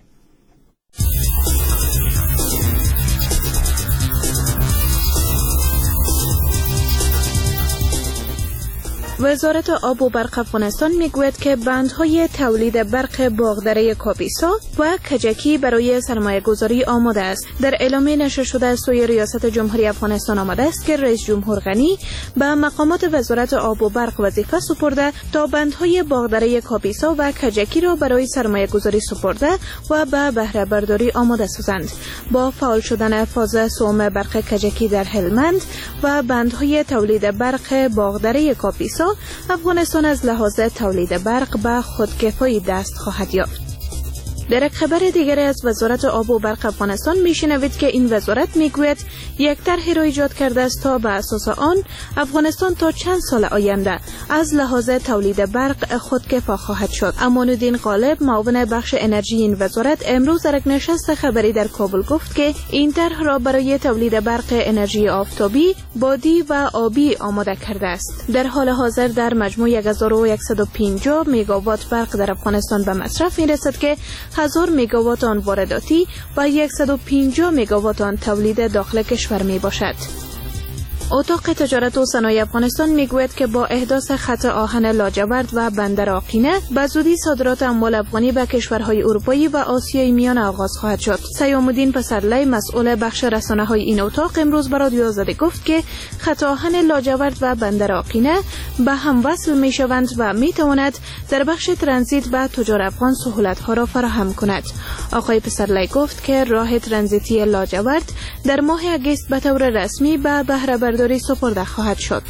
وزارت آب و برق افغانستان میگوید که بندهای تولید برق باغدره کاپیسا و کجکی برای سرمایه گذاری آماده است. در اعلامیه نشر شده از سوی ریاست جمهوری افغانستان آمده است که رئیس جمهور غنی به مقامات وزارت آب و برق وظیفه سپرده تا بندهای باغدره کاپیسا و کجکی را برای سرمایه گذاری سپرده و به بهره برداری آماده سازند. با فعال شدن فاز سوم برق کجکی در هلمند و بندهای تولید برق باغدره کاپیسا، افغانستان از لحاظ تولید برق به خودکفایی دست خواهد یافت. در یک خبر دیگر از وزارت آب و برق افغانستان میشنوید که این وزارت میگوید یک طرح را ایجاد کرده است تا به اساس آن افغانستان تا چند سال آینده از لحاظ تولید برق خودکفا خواهد شد. امان‌الدین غالب معاون بخش انرژی این وزارت امروز در یک نشست خبری در کابل گفت که این طرح را برای تولید برق انرژی آفتابی، بادی و آبی آماده کرده است. در حال حاضر در مجموع هزار و صد و پنجاه مگاوات برق در افغانستان به مصرف میرسد که هزار مگاوات آن وارداتی و صد و پنجاه مگاوات آن تولید داخل کشور می باشد. اتاق تجارت و صنایع افغانستان میگوید که با احداث خط آهن لاجورد و بندر آقینه به زودی صادرات اموال افغانی به کشورهای اروپایی و آسیای میانه آغاز خواهد شد. سیام الدین پسرلی مسئول بخش رسانه‌های این اتاق امروز به رادیو آزادی گفت که خط آهن لاجورد و بندر آقینه به هم وصل میشوند و میتواند در بخش ترانزیت به تجار افغان سهولت‌ها را فراهم کند. آقای پسرلی گفت که راه ترانزیتی لاجورد در ماه اگست به طور رسمی به بهره برداری سپرده خواهد شد.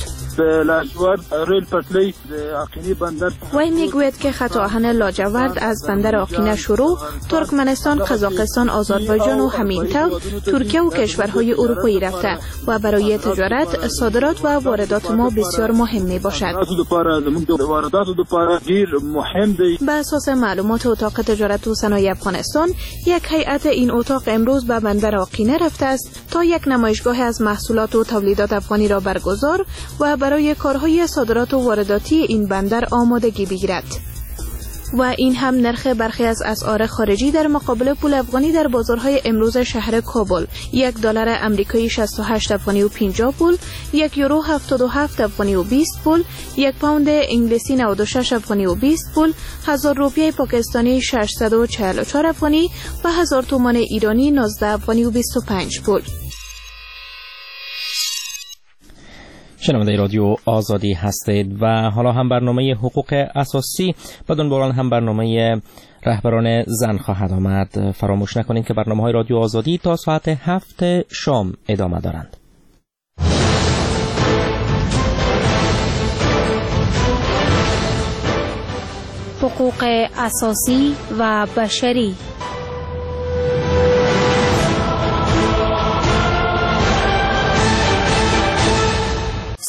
وی میگوید که خط آهن لاجورد از بندر آقینه شروع ترکمنستان، قزاقستان، آذربایجان و همینطور ترکیه و کشورهای اروپایی رفته و برای تجارت، صادرات و واردات ما بسیار مهم می باشد. به اساس معلومات اتاق تجارت و صنایع افغانستان، یک هیئت این اتاق امروز به بندر آقینه رفته است تا یک نمایشگاه از محصولات و تولیدات افغانی را برگزار و برای کارهای صادرات و وارداتی این بندر آمادگی بگیرد. و این هم نرخ برخی از اسعار خارجی در مقابل پول افغانی در بازارهای امروز شهر کابل: یک دلار امریکایی شصت و هشت افغانی و پنجاه پول، یک یورو هفتاد و هفت افغانی و بیست پول، یک پوند انگلیسی نود و شش افغانی و بیست پول، هزار روپیه پاکستانی ششصد و چهل و چهار افغانی و هزار تومان ایرانی نوزده افغانی و بیست و پنج پول. شنونده رادیو آزادی هستید و حالا هم برنامه حقوق اساسی و دنبال هم برنامه رهبران زن خواهد آمد. فراموش نکنید که برنامه های رادیو آزادی تا ساعت هفت شام ادامه دارند. حقوق اساسی و بشری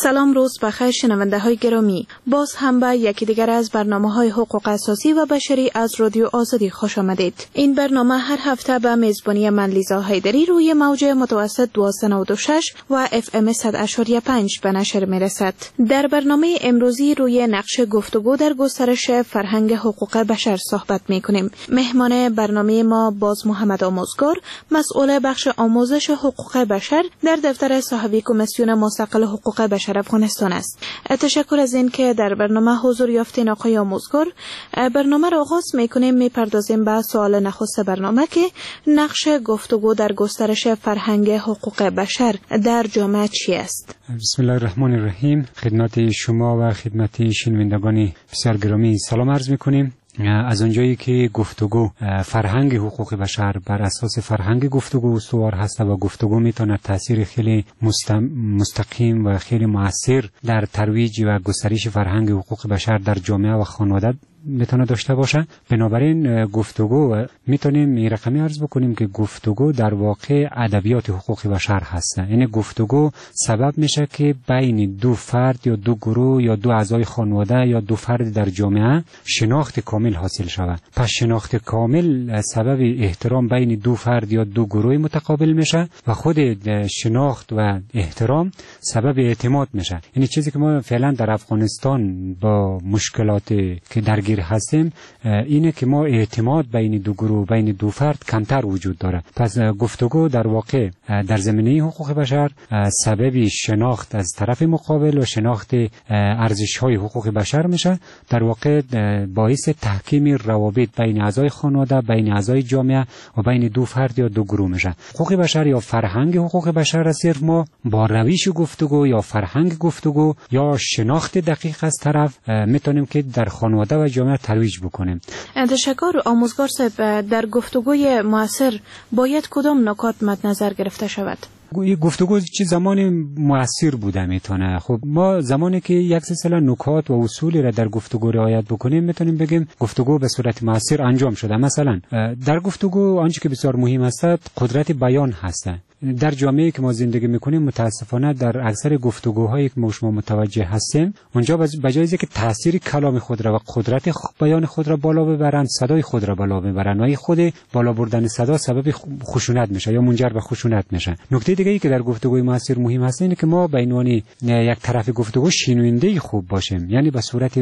سلام، روز بخیر شنونده های گرامی. باز هم به یکی دیگر از برنامه های حقوق اساسی و بشری از رادیو آزادی خوش آمدید. این برنامه هر هفته به میزبانی من لیزا حیدری روی موج متوسط دویست و نود و شش و اف ام صد و پنج به نشر می رسد. در برنامه امروزی روی نقش گفتگو در گسترش فرهنگ حقوق بشر صحبت می کنیم. مهمان برنامه ما باز محمد آموزگار، مسئول بخش آموزش حقوق بشر در دفتر صاحبی کمیسیون مستقل حقوق بشر افغانستان است. تشکر از این که در برنامه حضور یافتین آقای آموزگار. برنامه را آغاز میکنیم، میپردازیم به سوال نخست برنامه که نقش گفتگو در گسترش فرهنگ حقوق بشر در جامعه چی است؟ بسم الله الرحمن الرحیم. خدمت شما و خدمت شنوندگان بسیار گرامی سلام عرض میکنیم. از اونجایی که گفتگو فرهنگ حقوق بشر بر اساس فرهنگ گفتگو استوار هست و گفتگو میتونه تاثیر خیلی مستقیم و خیلی مؤثر در ترویج و گسترش فرهنگ حقوق بشر در جامعه و خانواده میتونه داشته باشه. بنابراین گفتگو میتونیم این رقمی عرض بکنیم که گفتگو در واقع ادبیات حقوق بشر هست. یعنی گفتگو سبب میشه که بین دو فرد یا دو گروه یا دو اعضای خانواده یا دو فرد در جامعه شناخت کامل حاصل شود. پس شناخت کامل سبب احترام بین دو فرد یا دو گروه متقابل میشه و خود شناخت و احترام سبب اعتماد میشه. یعنی چیزی که ما فعلا در افغانستان با مشکلات که در هستیم اینه که ما اعتماد بین دو گروه بین دو فرد کمتر وجود داره. پس گفتگو در واقع در زمینه حقوق بشر سبب شناخت از طرف مقابل و شناخت ارزش‌های حقوق بشر میشه. در واقع باعث تحکیم روابط بین اعضای خانواده، بین اعضای جامعه و بین دو فرد یا دو گروه میشه. حقوق بشر یا فرهنگ حقوق بشر را صرف ما با روش گفتگو یا فرهنگ گفتگو یا شناخت دقیق از طرف میتونیم که در خانواده و جامعه ترویج بکنیم. تشکر. آموزگار صاحب، در گفتگوی مؤثر باید کدام نکات مد نظر گرفته شود؟ این گفتگو چه زمانی مؤثر بوده میتونه؟ خب ما زمانی که یک سلسله نکات و اصولی را در گفتگو رعایت بکنیم میتونیم بگیم گفتگو به صورت مؤثر انجام شده. مثلا در گفتگو آنچه که بسیار مهم است قدرت بیان هست. در جامعه‌ای که ما زندگی میکنیم متاسفانه در اکثر گفتگوهایی که ما شما متوجه هستیم اونجا بجای اینکه تاثیر کلام خود را و قدرت بیان خود را بالا ببرند، صدای خود را بالا ببرند و خود بالا بردن صدا سبب خشونت میشه یا منجر به خشونت میشه. نکته دیگه ای که در گفتگوی مؤثر مهم هست اینه که ما به عنوان یک طرف گفتگو شنونده خوب باشیم، یعنی به صورت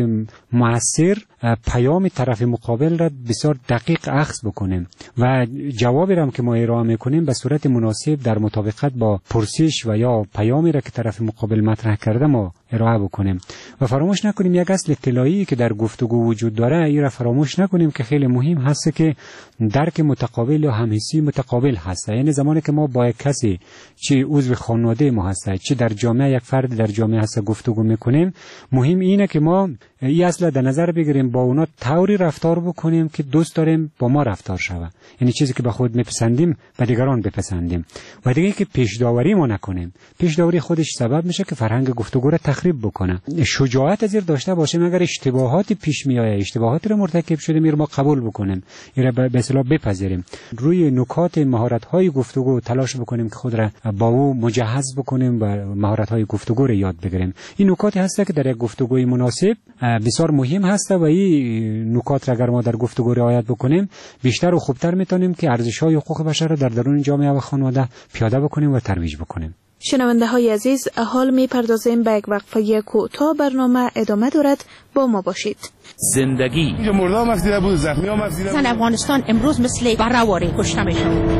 مؤثر پیام طرف مقابل را بسیار دقیق اخذ بکنیم و جوابی را که ما ارائه میکنیم به صورت مناسب در مطابقت با پرسش و یا پیامی را که طرف مقابل مطرح کرده ما ارائه بکنیم. و فراموش نکنیم یک اصل اطلاعی که در گفتگو وجود داره، این را فراموش نکنیم که خیلی مهم هست که درک متقابل یا همحسی متقابل هست. یعنی زمانی که ما با یک کسی چه عضو خانواده ما هست چه در جامعه یک فرد در جامعه هست گفتگو میکنیم، مهم اینه که ما این اصل در نظر بگیریم با اونا طوری رفتار بکنیم که دوست داریم با ما رفتار شود. یعنی چیزی که به خود میپسندیم به دیگران بپسندیم. و دیگه که پیش داوری ما نکنیم. پیش داوری خودش سبب میشه که فرهنگ گفتگو را تخریب بکنه. شجاعت از این داشته باشیم اگر اشتباهاتی پیش میآید، اشتباهاتی را مرتکب شده میر ما قبول بکنیم، این را به اصطلاح بپذیریم. روی نکات مهارت های گفتگو تلاش بکنیم که خود را با او مجهز بکنیم و مهارت های گفتگو را یاد بگیریم. این نکاتی هست که در یک گفتگوی مناسب بسیار مهم هست و این نکات را اگر ما در گفتگو رعایت بکنیم بیشتر و خوبتر میتونیم که ارزش های حقوق بشر را در درون جامعه و خانواده پیاده بکنیم و ترویج بکنیم. شنونده های عزیز، حال می پردازیم به یک وقفه کوتاه. برنامه ادامه دارد، با ما باشید. زندگی اینجا مردم مفزیده بود، زخمی ها مفزیده بود. افغانستان امروز مثل بررواری کشته میشن.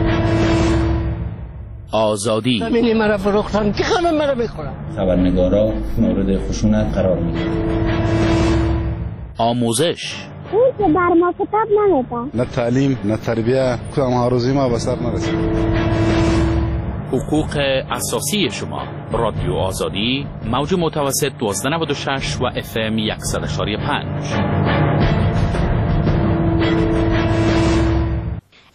آزادی زمینی مرا فروختن که خانم مرا بخورم. خبرنگارا مورد خشونت قرار میگیرن. آموزش اون که بر ما کتاب نمیدن، نه تعلیم نه تربیه، کدام ها روزی ما به سر نرسید. حقوق اساسی شما. رادیو آزادی موج متوسط دویست و نود و شش و اف ام صد و پنج.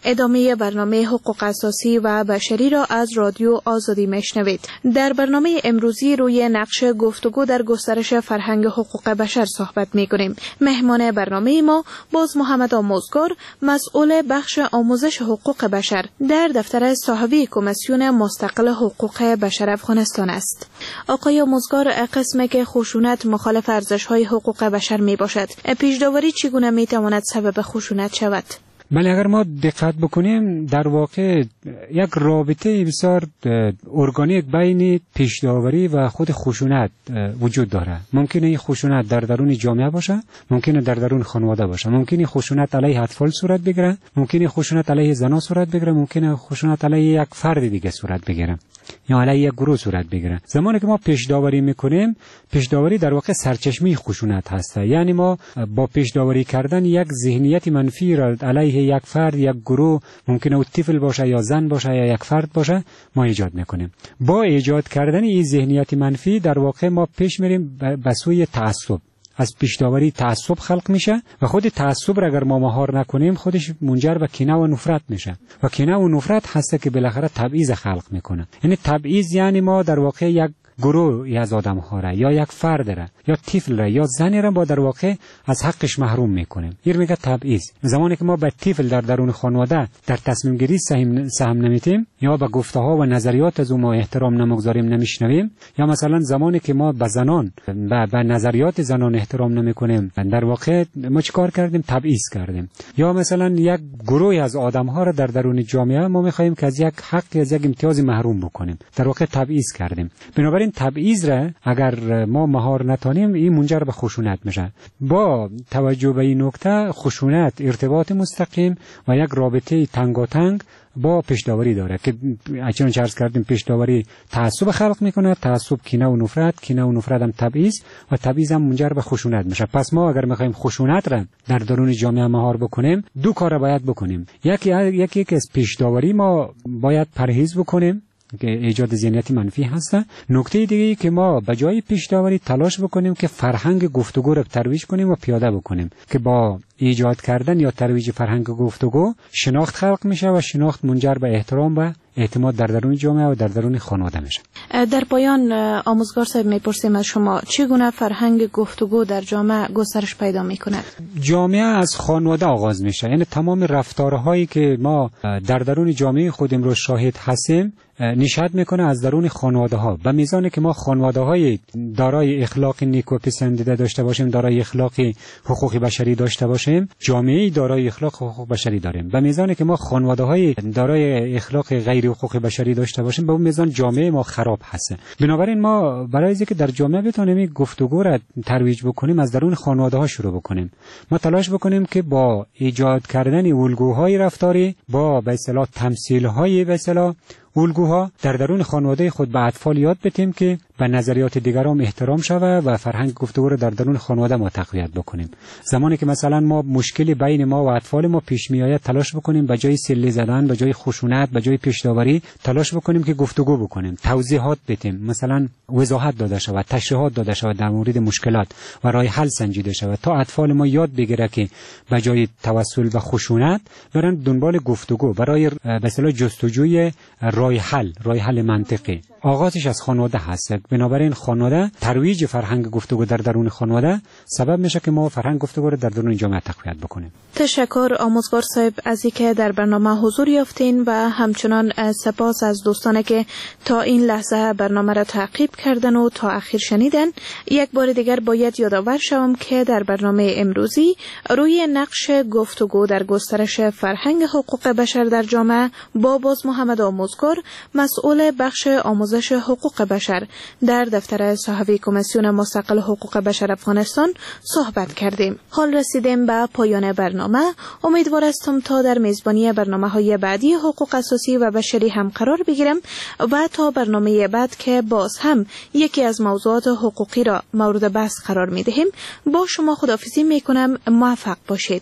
ادامه برنامه حقوق اساسی و بشری را از رادیو آزادی میشنوید. در برنامه امروزی روی نقش گفتگو در گسترش فرهنگ حقوق بشر صحبت می‌کنیم. مهمان برنامه ما باز محمد آموزگار، مسئول بخش آموزش حقوق بشر در دفتر صاحبی کمیسیون مستقل حقوق بشر افغانستان است. آقای آموزگار، قسمی که خشونت مخالف ارزش‌های حقوق بشر میباشد، پیش‌داوری چگونه میتواند سبب خشونت شود؟ بله، اگر ما دقت بکنیم در واقع یک رابطه بسیار ارگانیک بین پیش‌داوری و خود خشونت وجود داره. ممکنه این خشونت در درون جامعه باشه، ممکنه در درون خانواده باشه، ممکنه خشونت علیه اطفال صورت بگیره، ممکنه خشونت علیه زنان صورت بگیره، ممکنه خشونت علیه یک فرد دیگه صورت بگیره یا علیه یک گروه صورت بگیره. زمانی که ما پیش‌داوری میکنیم، پیش‌داوری در واقع سرچشمه خشونت هسته. یعنی ما با پیش‌داوری کردن یک ذهنیت منفی را علیه یک فرد، یک گروه، ممکنه او طفل باشه یا زن باشه یا یک فرد باشه، ما ایجاد میکنیم. با ایجاد کردن این ذهنیت منفی در واقع ما پیش میریم به سوی تعصب. از پیش‌داوری تعصب خلق میشه و خود تعصب را اگر ما مهار نکنیم خودش منجر به کینه و نفرت میشه و کینه و نفرت هست که بالاخره تبعیض خلق میکنه. یعنی تبعیض یعنی ما در واقع یک گروه از آدم ها را یا یک فرد را یا طفل را یا زنی را با در واقع از حقش محروم میکنیم. این میگه تبعیض. زمانی که ما به طفل در درون خانواده در تصمیم گیری سهم سهم نمیتیم یا به گفته ها و نظریات از ما احترام نمیگذاریم، نمیشنویم، یا مثلا زمانی که ما به زنان به, به نظریات زنان احترام نمیکنیم، در واقع ما چیکار کردیم؟ تبعیض کردیم. یا مثلا یک گروه از آدم ها را در درون جامعه ما میخوایم که از یک حق از یک امتیاز محروم بکنیم، در واقع تبعیض کردیم. بنابراین این تبعیض را اگر ما مهار نتانیم این منجر به خشونت میشه. با توجه به این نکته، خشونت ارتباط مستقیم و یک رابطه تنگاتنگ با پیش‌داوری داره که اچون چرس کردیم پیش‌داوری تعصب خلق میکنه، تعصب کینه و نفرت، کینه و نفرت هم تبعیض و تبعیض هم منجر به خشونت میشه. پس ما اگر میخوایم خشونت را در درون جامعه مهار بکنیم، دو کار باید بکنیم. یکی یکی یک از پیش‌داوری ما باید پرهیز بکنیم که ایجاد ذهنیت منفی هست. نکته دیگه که ما به جای پیش‌داوری تلاش بکنیم که فرهنگ گفتگو رو ترویج کنیم و پیاده بکنیم که با ایجاد کردن یا ترویج فرهنگ گفتگو شناخت خلق میشه و شناخت منجر به احترام و اعتماد در درون جامعه و در درون خانواده میشه. در پایان آموزگار صاحب میپرسیم از شما چگونه فرهنگ گفتگو در جامعه گسترش پیدا میکند؟ جامعه از خانواده آغاز میشه. یعنی تمام رفتارهایی که ما در درون جامعه خود امروز شاهد هستیم نشأت میکنه از درون خانواده ها. به میزانی که ما خانواده های دارای اخلاق نیک و پسندیده داشته باشیم، دارای اخلاق حقوق بشری داشته باشیم، جامعه دارای اخلاق حقوق بشری داریم. به میزانی که ما خانواده های دارای اخلاق غیر حقوق بشری داشته باشیم، به اون میزان جامعه ما خراب هست. بنابراین ما برای اینکه در جامعه بتونیم گفتگو را ترویج بکنیم، از درون خانواده ها شروع بکنیم. ما تلاش بکنیم که با ایجاد کردن الگوهای رفتاری، با به اصطلاح تمثیل‌های به اصطلاح الگوها در درون خانواده خود به اطفال یاد بدیم که به نظریات دیگران احترام شود و فرهنگ گفتگو رو در درون خانواده ما تقویت بکنیم. زمانی که مثلا ما مشکلی بین ما و اطفال ما پیش میآید، تلاش بکنیم به جای سیلی زدن، به جای خشونت، به جای پیش‌داوری، تلاش بکنیم که گفتگو بکنیم، توضیحات بدیم، مثلا وضاحت داده شود، تشریحات داده شود در مورد مشکلات و راه حل سنجیده شود تا اطفال ما یاد بگیره که به جای توسل به خشونت برن دنبال گفتگو برای به اصطلاح جستجوی راه حل، راه حل منطقی. آغازش از خانواده هست. بنابراین خانواده، ترویج فرهنگ گفتگو در درون خانواده سبب میشه که ما فرهنگ گفتگو رو در درون جامعه تقویت بکنیم. تشکر آموزگار صاحب از اینکه در برنامه حضور یافتین و همچنان سپاس از دوستانی که تا این لحظه برنامه را تعقیب کردن و تا اخیر شنیدن. یک بار دیگر باید یادآور شوم که در برنامه امروزی روی نقش گفتگو در گسترش فرهنگ حقوق بشر در جامعه با باز محمد آموزگار، مسئول بخش آموزش حقوق بشر در دفتر صاحبی کمیسیون مستقل حقوق بشر افغانستان صحبت کردیم. حال رسیدیم به پایان برنامه. امیدوار هستم تا در میزبانی برنامه‌های بعدی حقوق اساسی و بشری هم قرار بگیرم و تا برنامه بعد که باز هم یکی از موضوعات حقوقی را مورد بحث قرار می‌دهیم با شما خداحافظی می‌کنم. موفق باشید.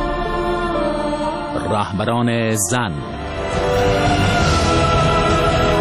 رهبران زن.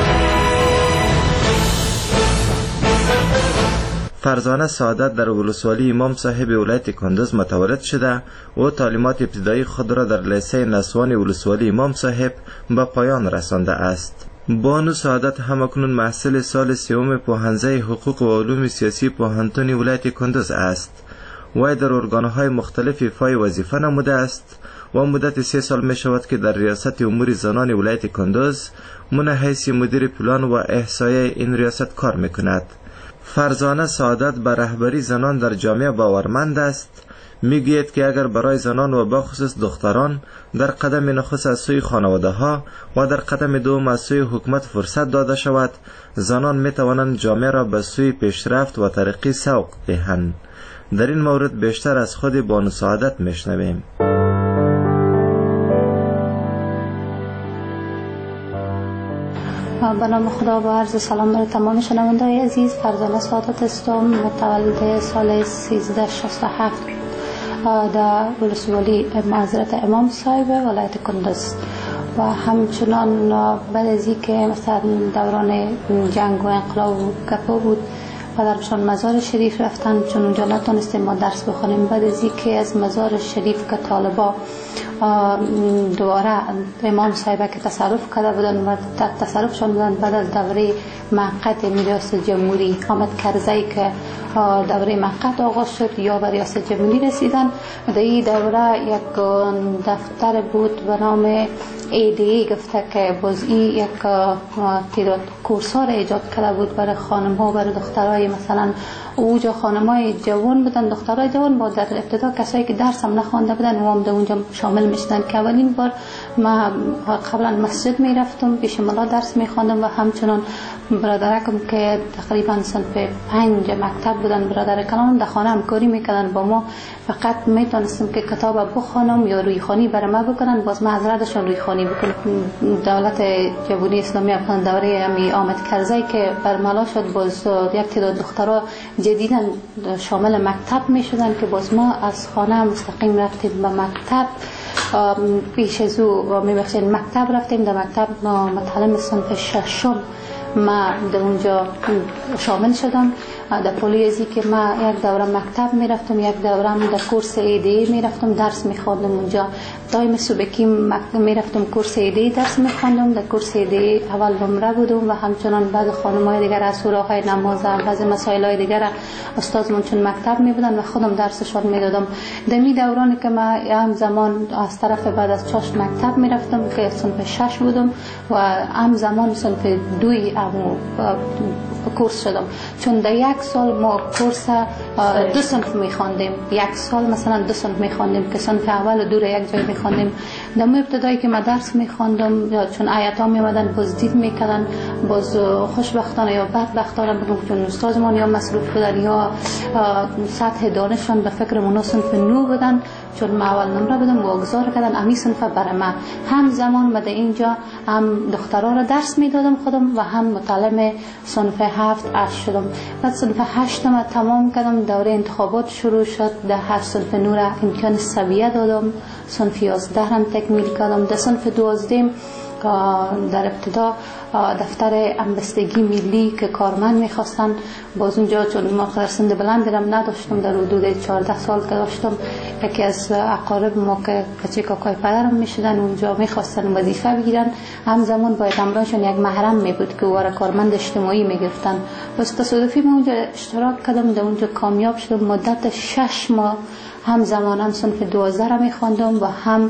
فرزانه سعادت در ولسوالی امام صاحب ولایت کندز متولد شده و تعلیمات ابتدایی خود را در لیسه نسوان ولسوالی امام صاحب به پایان رسانده است. بانو سعادت همکنون محصل سال سوم پوهنځی حقوق و علوم سیاسی پوهنتون ولایت کندز است. وی در ارگانهای مختلف ایفای وظیفه نموده است و مدت سه سال می شود که در ریاست امور زنان ولایت کندز من حیث مدیر پلان و احصایه این ریاست کار می کند. فرزانه سعادت به رهبری زنان در جامعه باورمند است. میگوید که اگر برای زنان و بخصوص دختران در قدم نخست از سوی خانواده ها و در قدم دوم از سوی حکومت فرصت داده شود، زنان می توانند جامعه را به سوی پیشرفت و ترقی سوق دهند. در این مورد بیشتر از خود بانو سعادت میشنویم. به نام خدا با عرض سلام بر تمام شنونده‌های عزیز. فرزانه سعادت هستم، متولد سال سیزده شصت و هفت در ولسوالی حضرت امام صاحب ولایت کندز و همچنان بعد از اینکه مثلا دوران جنگ و انقلاب و گپا بود پدرشان مزار شریف رفتن، چون اونجا نتونستیم ما درس بخونیم. بعد از اینکه از مزار شریف که طالبا دوباره امام صاحب که تصرف کرده بودن و تصرفشان بودن بعد از دوره موقت ریاست جمهوری حامد کرزی که دوره موقت آغاز شد یا به ریاست جمهوری رسیدن، در این دوره یک دفتر بود به نام ای دی ای گفته که باز این یک تعداد کورس‌ها را ایجاد کرده بود برای خانم‌ها، برای دخترای مثلا اوجا خانم‌های جوان بودن، دخترای جوان با در ابتدا کسایی که درس هم نخوانده بودن و هم در اونجا شامل میشدن که اولین بار ما قبلا مسجد میرفتم پیش ملا درس میخواندم و همچنان برادرکم که تقریبا صنف پنج مکتب بودن، برادر کلانم در خانه همکاری میکردن با ما، فقط میتونستم که کتاب بخوانم یا رویخوانی برای ما بکنن، باز من حضرتشون رویخوانی بکنم. دولت جمهوری اسلامی افغان دوره امی حامد کرزی که برملا شد، باز یک تعداد دخترها جدیدا شامل مکتب میشدن که باز ما از خانه مستقیم رفتیم به مکتب. پیش از او میبخشید مکتب رفتیم، در مکتب متعلم صنف ششم ما در اونجا شامل شدم. در پولی ازی که ما یک دوره مکتب میرفتم، یک دوره در کورس ایدی میرفتم درس میخواندم اونجا. دایم صبحی میرفتم کورس ایدی درس میخواندم، در کورس ایدی اول نمره بودم و همچنان بعض خانم‌های دیگر از سوراخ‌های نماز و بعض مسائل‌های دیگر استادمون چون مکتب میبودن و خودم درسشون میدادم. در می دورانی که ما هم زمان از طرف بعد از چاش مکتب میرفتم که صنف شش بودم و هم زمان صنف دوی امو کورس شدم، چون در یک سال ما کورس دو صنف میخواندیم. یک سال مثلا دو صنف میخواندیم که صنف اول و دو را یک جای میخواندیم. در ابتدایی که ما درس میخواندم یا چون آیاتا میامدن باز دید میکردن، باز خوشبختانه یا بدبختانه بگم چون استادمان یا مصروف بودن یا سطح دانششان به فکر من صنف نو بودن، چون ما اول نمره بودم واگذار کردن امی صنف برای ما. هم زمان ما در اینجا هم دخترها را درس میدادم خودم و هم متعلم صنف هفت هشت شدم. بعد صنف هشت ما تمام کردم، دوره انتخابات شروع شد، در هشت صنف نو را امتحان سویه دادم، صنف یازده هم تکمیل کردم. در صنف دوازده در ابتدا دفتر همبستگی ملی که کارمند میخواستن، باز اونجا چون ما در سند بلند هم نداشتم، در حدود چهارده سال که داشتم، یکی از اقارب ما که بچه کاکای پدرم میشدن اونجا میخواستن وظیفه بگیرن، همزمان باید همراهشون یک محرم میبود که وارا کارمند اجتماعی میگرفتن. بس تصادفی من اونجا اشتراک کردم، در اونجا کامیاب شدم. مدت شش ماه همزمان هم صنف دوازده را میخواندم و هم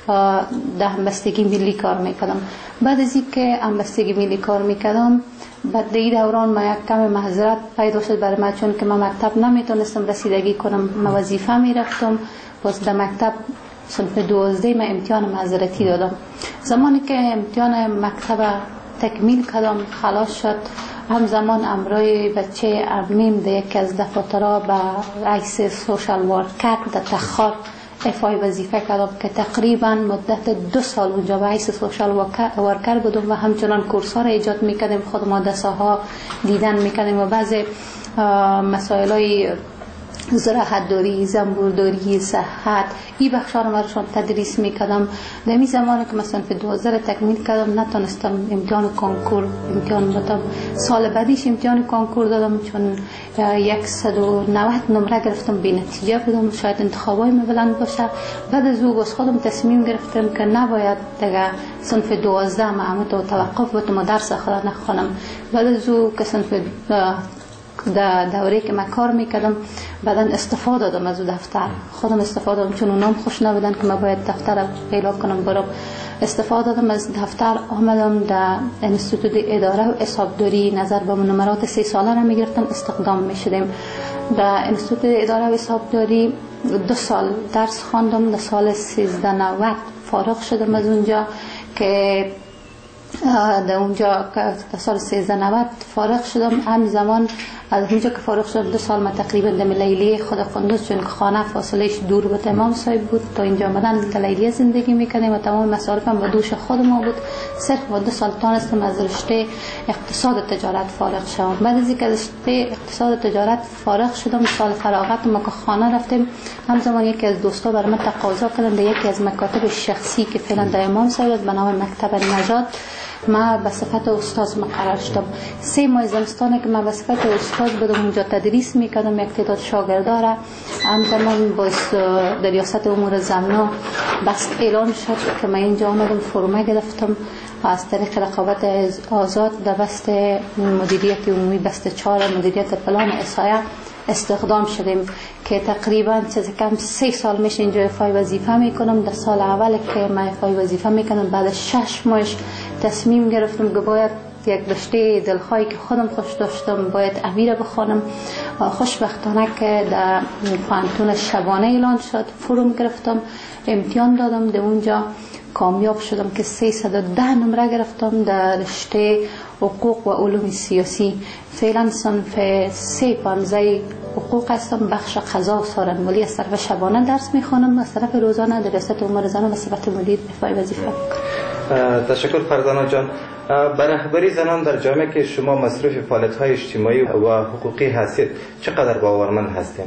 در همبستگی ملی کار میکردم. بعد از اینکه همبستگی ملی کار میکردم، بعد در این دوران ما یک کم معذرت پیدا شد برای من، چون که من مکتب نمیتونستم رسیدگی کنم، من وظیفه میرفتم. باز در مکتب صنف دوازده من امتحان معذرتی دادم. زمانی که امتحان مکتب تکمیل کردم خلاص شد، همزمان امرای بچه امیم در یک از دفاترها به رئیس سوشال ورکر در تخار افای وظیفه کردم که تقریبا مدت دو سال اونجا به رئیس سوشال ورکر بودم و همچنان کورس ها را ایجاد میکردیم، خود ما دسته ها دیدن میکردیم و بعض مسائل های زراحت داری، زنبورداری، صحت، این بخشا رو مرشان تدریس میکردم. در این زمانی که مثلا فی دوازده تکمیل کردم نتونستم امتحان کنکور امتحان دادم. سال بعدیش امتحان کنکور دادم چون صد و نود نمره گرفتم، بی نتیجه بودم، شاید انتخابای من بلند باشه. بعد از او باز خودم تصمیم گرفتم که نباید دیگه صنف دوازده معمول و توقف بودم و درس خود نخوانم. بعد از او که صنف در دوره که من کار میکردم بعدا استفاده دادم از دفتر خودم استفاده دادم چون اونام خوش نبودن که من باید دفتر پیدا کنم برام. استفاده دادم از دفتر، آمدم در انستیتوت اداره و حسابداری نظر به نمرات سه ساله را میگرفتم استخدام میشدیم. در انستیتوت اداره و حسابداری دو سال درس خواندم. در سال سیزده نود فارغ شدم از اونجا که در اونجا در سال سیزده نود فارغ شدم. هم زمان از اونجا که فارغ شدم دو سال من تقریبا در لیلیه خود قندوز چون خانه فاصلهش دور بود امام صاحب بود تا اینجا آمدن در لیلیه زندگی میکنیم و تمام مصارفم به دوش خود ما بود. صرف با دو سال تانستم از رشته اقتصاد تجارت فارغ شدم. بعد از اینکه از رشته اقتصاد تجارت فارغ شدم سال فراغت ما که خانه رفتیم همزمان یکی از دوستا برای من تقاضا کردن در یکی از مکاتب شخصی که فعلا در امام صاحب به نام مکتب نجات ما به صفت استاد مقرر شدم. سه ماه زمستانه که من به صفت استاد بودم اونجا تدریس میکردم. یک تعداد شاگردا را همزمان با در ریاست امور زمنا بس اعلان شد که من اینجا آمدم فرمه گرفتم از طریق رقابت آزاد در بست مدیریت عمومی بست چهار مدیریت پلان احصایه استخدام شدیم که تقریبا چیز کم سه سال میشه اینجا افای وظیفه میکنم. در سال اول که من افای وظیفه میکنم بعد شش ماهش تصمیم گرفتم که باید یک رشته دلخواهی که خودم خوش داشتم باید امیر بخوانم. خوشبختانه که در پانتون شبانه اعلان شد فروم گرفتم، امتحان دادم، در اونجا کامیاب شدم که سیصد و ده نمره گرفتم در رشته حقوق و علوم سیاسی. فعلا صنف سه پانزده حقوق هستم، بخش قضا و سارنمولی از طرف شبانه درس میخوانم، از طرف روزانه در ریاست امور زنان و صفت مدیر افای وظیفه میکنم. تشکر فرزانه جان. بر رهبری زنان در جامعه که شما مصروف فعالیت‌های اجتماعی و حقوقی هستید چقدر باورمند هستید؟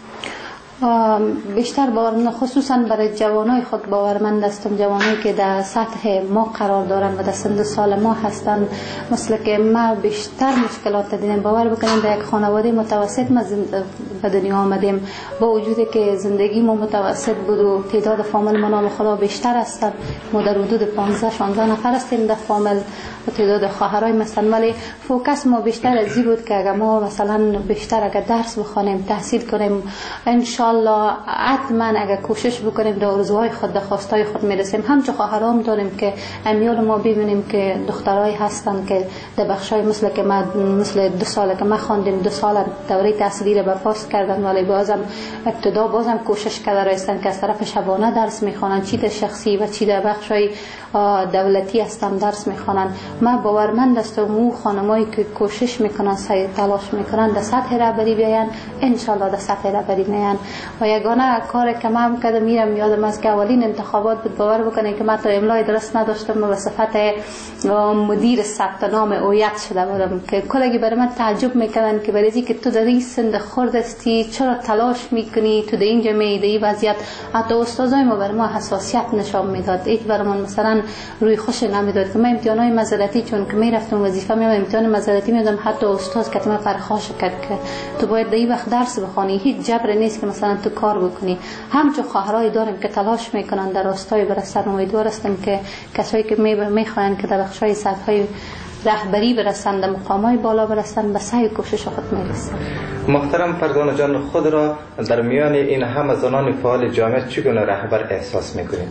بیشتر باورمند، خصوصا برای جوانای خود باورمند هستم، جوانایی که در سطح ما قرار دارن و در سن سال ما هستن. مثل که ما بیشتر مشکلات دیدیم. باور بکنیم در یک خانواده متوسط ما به دنیا آمدیم، با وجودی که زندگی ما متوسط بود و تعداد فامیل ما نام خدا بیشتر هستن. ما در حدود پانزده شانزده نفر هستیم در فامیل و تعداد خواهرای مثلا، ولی فوکس ما بیشتر از این بود که اگر ما مثلا بیشتر اگر درس بخوانیم تحصیل کنیم ان شاء الله حتما اگر کوشش بکنیم در آرزوهای خود در خواستای خود میرسیم. همچو خواهرام داریم که امیال ما ببینیم که دخترای هستن که در بخشای مثل که ما مثل دو سال که ما خواندیم دو سال دوره تحصیلی رو پاس کردن ولی بازم ابتدا بازم کوشش کرده هستن که از طرف شبانه درس میخوانن، چی در شخصی و چی در بخشای دولتی هستن درس میخوانن. ما باورمند هستم مو خانمایی که کوشش میکنن سعی تلاش میکنن در سطح رهبری بیان ان شاء الله در سطح رهبری میان. و یگانه کار که من کردم میرم یادم از که اولین انتخابات بود، باور بکنید که من تا املای درست نداشتم و به صفت مدیر ثبت نام هویت شده بودم که کلگی برای من تعجب میکردن که برای که تو در این سن خرد هستی چرا تلاش میکنی تو در این جامعه در این وضعیت. حتی استادای ما برای ما حساسیت نشان میداد، هیچ برای من مثلا روی خوش نمیداد که من امتحانای مزارتی چون که میرفتم وظیفه میام امتحان مزارتی میدادم، حتی استاد که من پرخاش کرد که تو باید در این وقت درس بخونی، هیچ جبر نیست که مثلا تو کار بکنی. همچو خواهرای داریم که تلاش میکنن در راستای برسن. امیدوار هستم که کسایی که میخواین که در بخشای سطح‌های رهبری برسند، در مقامات بالا برسند، به سعی کوشش خود میرسند. محترم فرزانه جان، خود را در میان این همه زنان فعال جامعه چگونه رهبر احساس میکنید؟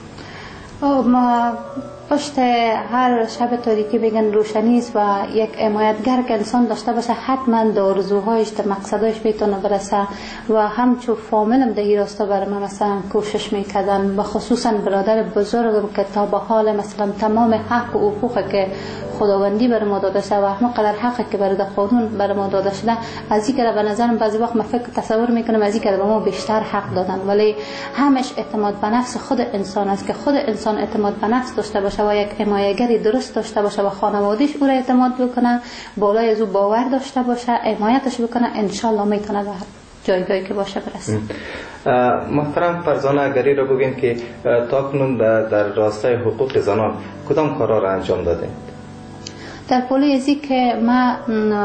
ما پشت هر شب تاریکی بگن روشنی است و یک حمایتگر که انسان داشته باشه حتما در آرزوهایش در مقصدش بتونه برسه و همچون فامیلم در این راستا برای من مثلا کوشش میکردن و خصوصا برادر بزرگم که تا به حال مثلا تمام حق و حقوقی که خداوندی برای ما داده شده و همقدر حقی که برای قانون برای ما داده شده از این که به نظرم بعضی وقت من فکر تصور میکنم از این که به ما بیشتر حق دادن، ولی همش اعتماد به نفس خود انسان است که خود انسان اعتماد به نفس داشته باشه و یک حمایتگری درست داشته باشه و خانواده‌اش او را اعتماد بکنه، بالای از او باور داشته باشه، حمایتش بکنه، ان شاء الله میتونه جایگاهی که باشه برسه. محترم فرزانه اگری را بگین که تاکنون در راستای حقوق زنان کدام کارا را انجام داده؟ در پولی ازی که من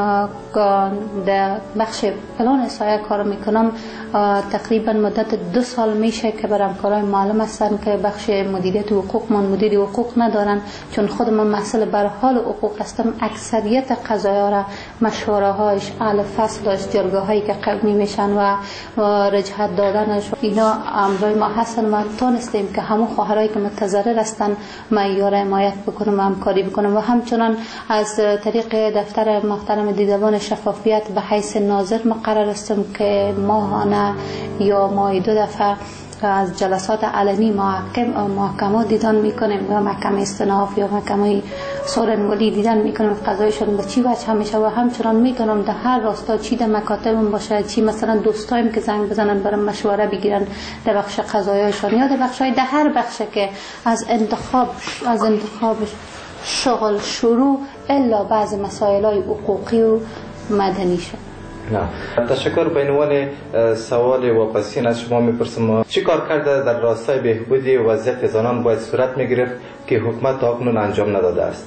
در بخش پلان سایه کار میکنم تقریبا مدت دو سال میشه که برام کارهای معلوم هستن که بخش مدیریت حقوق من مدیر حقوق ندارن، چون خود من مسئله بر حال حقوق هستم. اکثریت قضایا را مشوره هایش اهل فصلش جرگه هایی که قبلی میشن و رجحت دادنش اینا امرای ما هستن. ما تونستیم که همون خواهرایی که متضرر هستن معیار حمایت بکنم و همکاری بکنم و همچنان از طریق دفتر محترم دیدبان شفافیت به حیث ناظر مقرر هستم که ماهانه یا ماهی دو دفعه از جلسات علنی محکمه دیدن میکنیم و محکمه استناف یا محکمه سورن ولی دیدن میکنیم قضایشون به چی وجه همیشه و همچنان میتونم در هر راستا چی در مکاتبم باشه چی مثلا دوستایم که زنگ بزنن برام مشوره بگیرن در بخش قضایشون یا در بخشای در هر بخش که از انتخاب از انتخاب شغل شروع الا بعض مسائل های حقوقی و مدنی شد. نه تشکر. به عنوان سوال واپسین از شما میپرسم چی کار کرده در راستای بهبود وضعیت زنان باید صورت میگرفت که حکومت تا اکنون انجام نداده است؟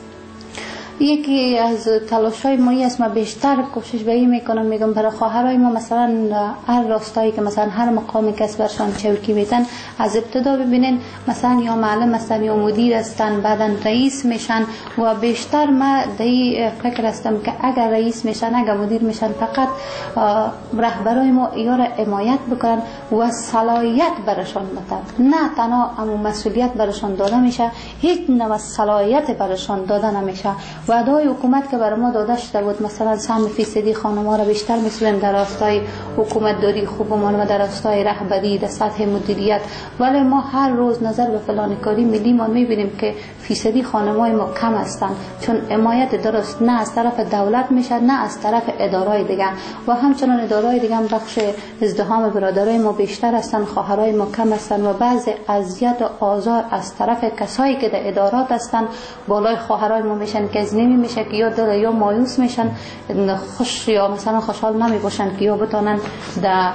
یکی از تلاش‌های ما است، ما بیشتر کوشش به این میکنم میگم برای خواهرای ما مثلا هر راستایی که مثلا هر مقامی که برشان چوکی میتن از ابتدا ببینین مثلا یا معلم هستن یا مدیر هستن بعدا رئیس میشن و بیشتر ما در فکر هستم که اگر رئیس میشن اگر مدیر میشن فقط رهبرای ما یا را حمایت بکنن و صلاحیت برشان بدن، نه تنها اما مسئولیت برشان داده میشه، هیچ نوع صلاحیت برشان داده نمیشه. وعده‌های حکومت که برای ما داده شده بود مثلا سهم فیصدی خانم‌ها را بیشتر می‌سازیم در راستای حکومت داری خوبمان و در راستای رهبری در سطح مدیریت، ولی ما هر روز نظر به پلان کاری ملی ما می‌بینیم که فیصدی خانم‌های ما کم هستند، چون حمایت درست نه از طرف دولت میشه نه از طرف ادارهای دیگه و همچنان ادارهای دیگه هم بخش ازدحام برادرای ما بیشتر هستند، خواهرای ما کم هستند و بعض اذیت و آزار از طرف کسایی که در ادارات هستند بالای خواهرای ما میشن که از نمی میشه که یا دل یا مایوس میشن خوش یا مثلا خوشحال نمی باشن که یا بتونن در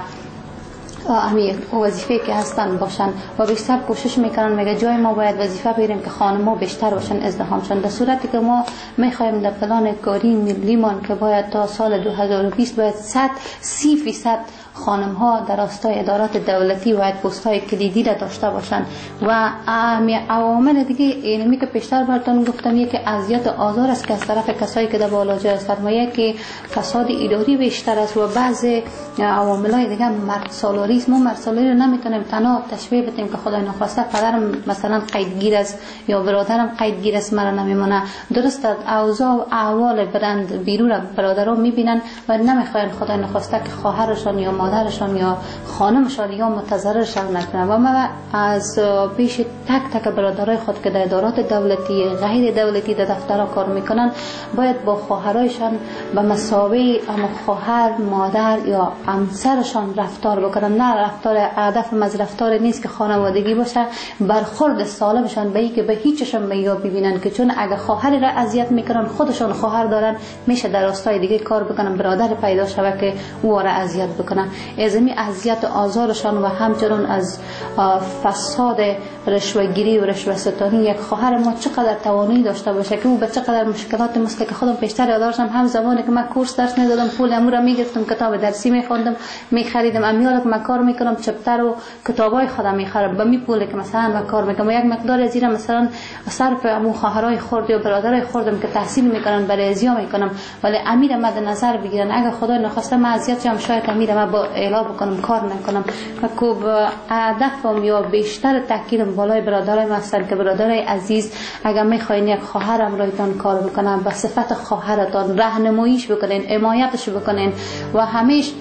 همین وظیفه که هستن باشن و بیشتر کوشش میکنن میگه جای ما باید وظیفه بگیریم که خانم‌ها بیشتر باشن ازدحام شن. در صورتی که ما میخوایم در پلان کاری ملیمان که باید تا سال دو هزار و بیست باید صد سی فیصد خانم ها در راستای ادارات دولتی باید پست های کلیدی را داشته باشند و عوامل دیگه اینمی که پیشتر براتون گفتم یکی اذیت و آزار است که از طرف کسایی که در بالاجا هستند و یکی فساد اداری بیشتر است و بعض عوامل های دیگه مرد سالاریسم. ما مرد سالاری رو نمیتونیم تنها تشبیه بدیم که خدای نخواسته پدرم مثلا قیدگیر است یا برادرم قیدگیر است مرا نمیمونه. درست اوضاع و احوال برند بیرون برادرها میبینن و نمیخواین خدای نخواسته که خواهرشان یا مادرشان یا خانمشان یا متضررشان نکنن و ما از پیش تک تک برادرای خود که در ادارات دولتی غیر دولتی در دفترها کار میکنن باید با خواهرایشان به مثابه اما خواهر مادر یا همسرشان رفتار بکنن، نه رفتار هدف از رفتار نیست که خانوادگی باشه، برخورد سالمشان به این که به هیچشان به یا ببینن که چون اگه خواهری را اذیت میکنن خودشان خواهر دارن میشه در راستای دیگه کار بکنن برادر پیدا شوه که او را اذیت بکنن. ازمی اذیت آزارشان و همچنان از فساد رشوه‌گیری و رشوه ستانی یک خواهر ما چقدر توانایی داشته باشه که او به چقدر مشکلات مثل که خودم پیشتر یادداشتم هم زمانی که من کورس درس ندادم پول امور را میگرفتم کتاب درسی میخوندم میخریدم امیال که من کار میکنم چپتر و کتابای خودم میخرم به می پولی که مثلا من کار میکنم یک مقدار از اینا مثلا صرف امو خواهرای خرد یا برادرای خردم که تحصیل میکنن برای ازیا میکنم، ولی امیر مد نظر بگیرن اگه خدای نخواسته من اذیت شم شاید امیر ما با اعلام بکنم کار نکنم و کوب هدفم یا بیشتر تاکیدم بالای برادرای ما هستن که برادرای عزیز اگر میخواین یک خواهرم رایتان کار بکنن به صفت خواهرتان راهنماییش بکنین حمایتش بکنین و همیشه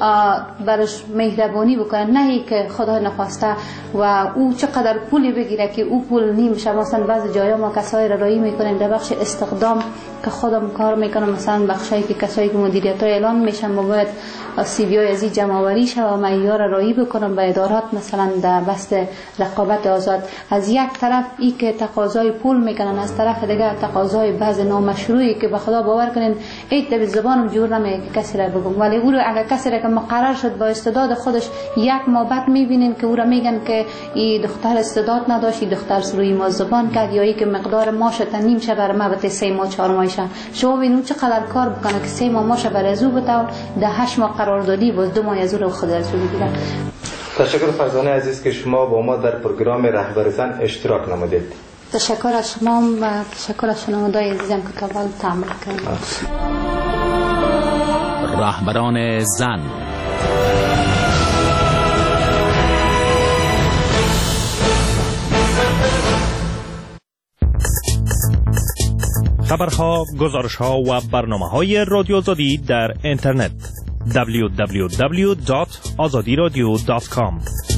برش مهربانی بکنن، نه که خدا نخواسته و او چقدر پولی بگیره که او پول نیم شه. مثلا بعضی جایا ما کسایی را رایی میکنیم در بخش استخدام که خودم کار میکنم مثلا بخشایی که کسایی که مدیریت ها اعلان میشن ما باید سی بی آی از این جمع آوری شه و معیار را رایی بکنم به ادارات مثلا در بست رقابت آزاد. از یک طرف ای که تقاضای پول میکنن از طرف دیگه تقاضای بعض نامشروعی که به خدا باور کنین ایت به زبانم جور نمیگه کسی را بگم، ولی او رو اگر کسی را که مقرر شد با استعداد خودش، یک ماه بعد میبینین که او را میگن که این دختر استعداد نداشت، این دختر روی ما زبان کرد، یا ای که مقدار ماش تا نیم شه برای ما بته سه ماه چهار ماه شه. شما ببینید چقدر کار بکنه که سه ماه ماش برای ازو بتاون ده هشت ماه قراردادی باز دو ماه از رو خود ازو بگیرن. تشکر فرزانه عزیز که شما با ما در پروگرام رهبر زن اشتراک نمودید. تشکر از شما و تشکر از شنوندگان عزیزم که تا حال تحمل کردید. رهبران زن. خبرها، گزارشها و برنامه‌های رادیو آزادی در اینترنت دبلیو دبلیو دبلیو دات آزادی رادیو دات کام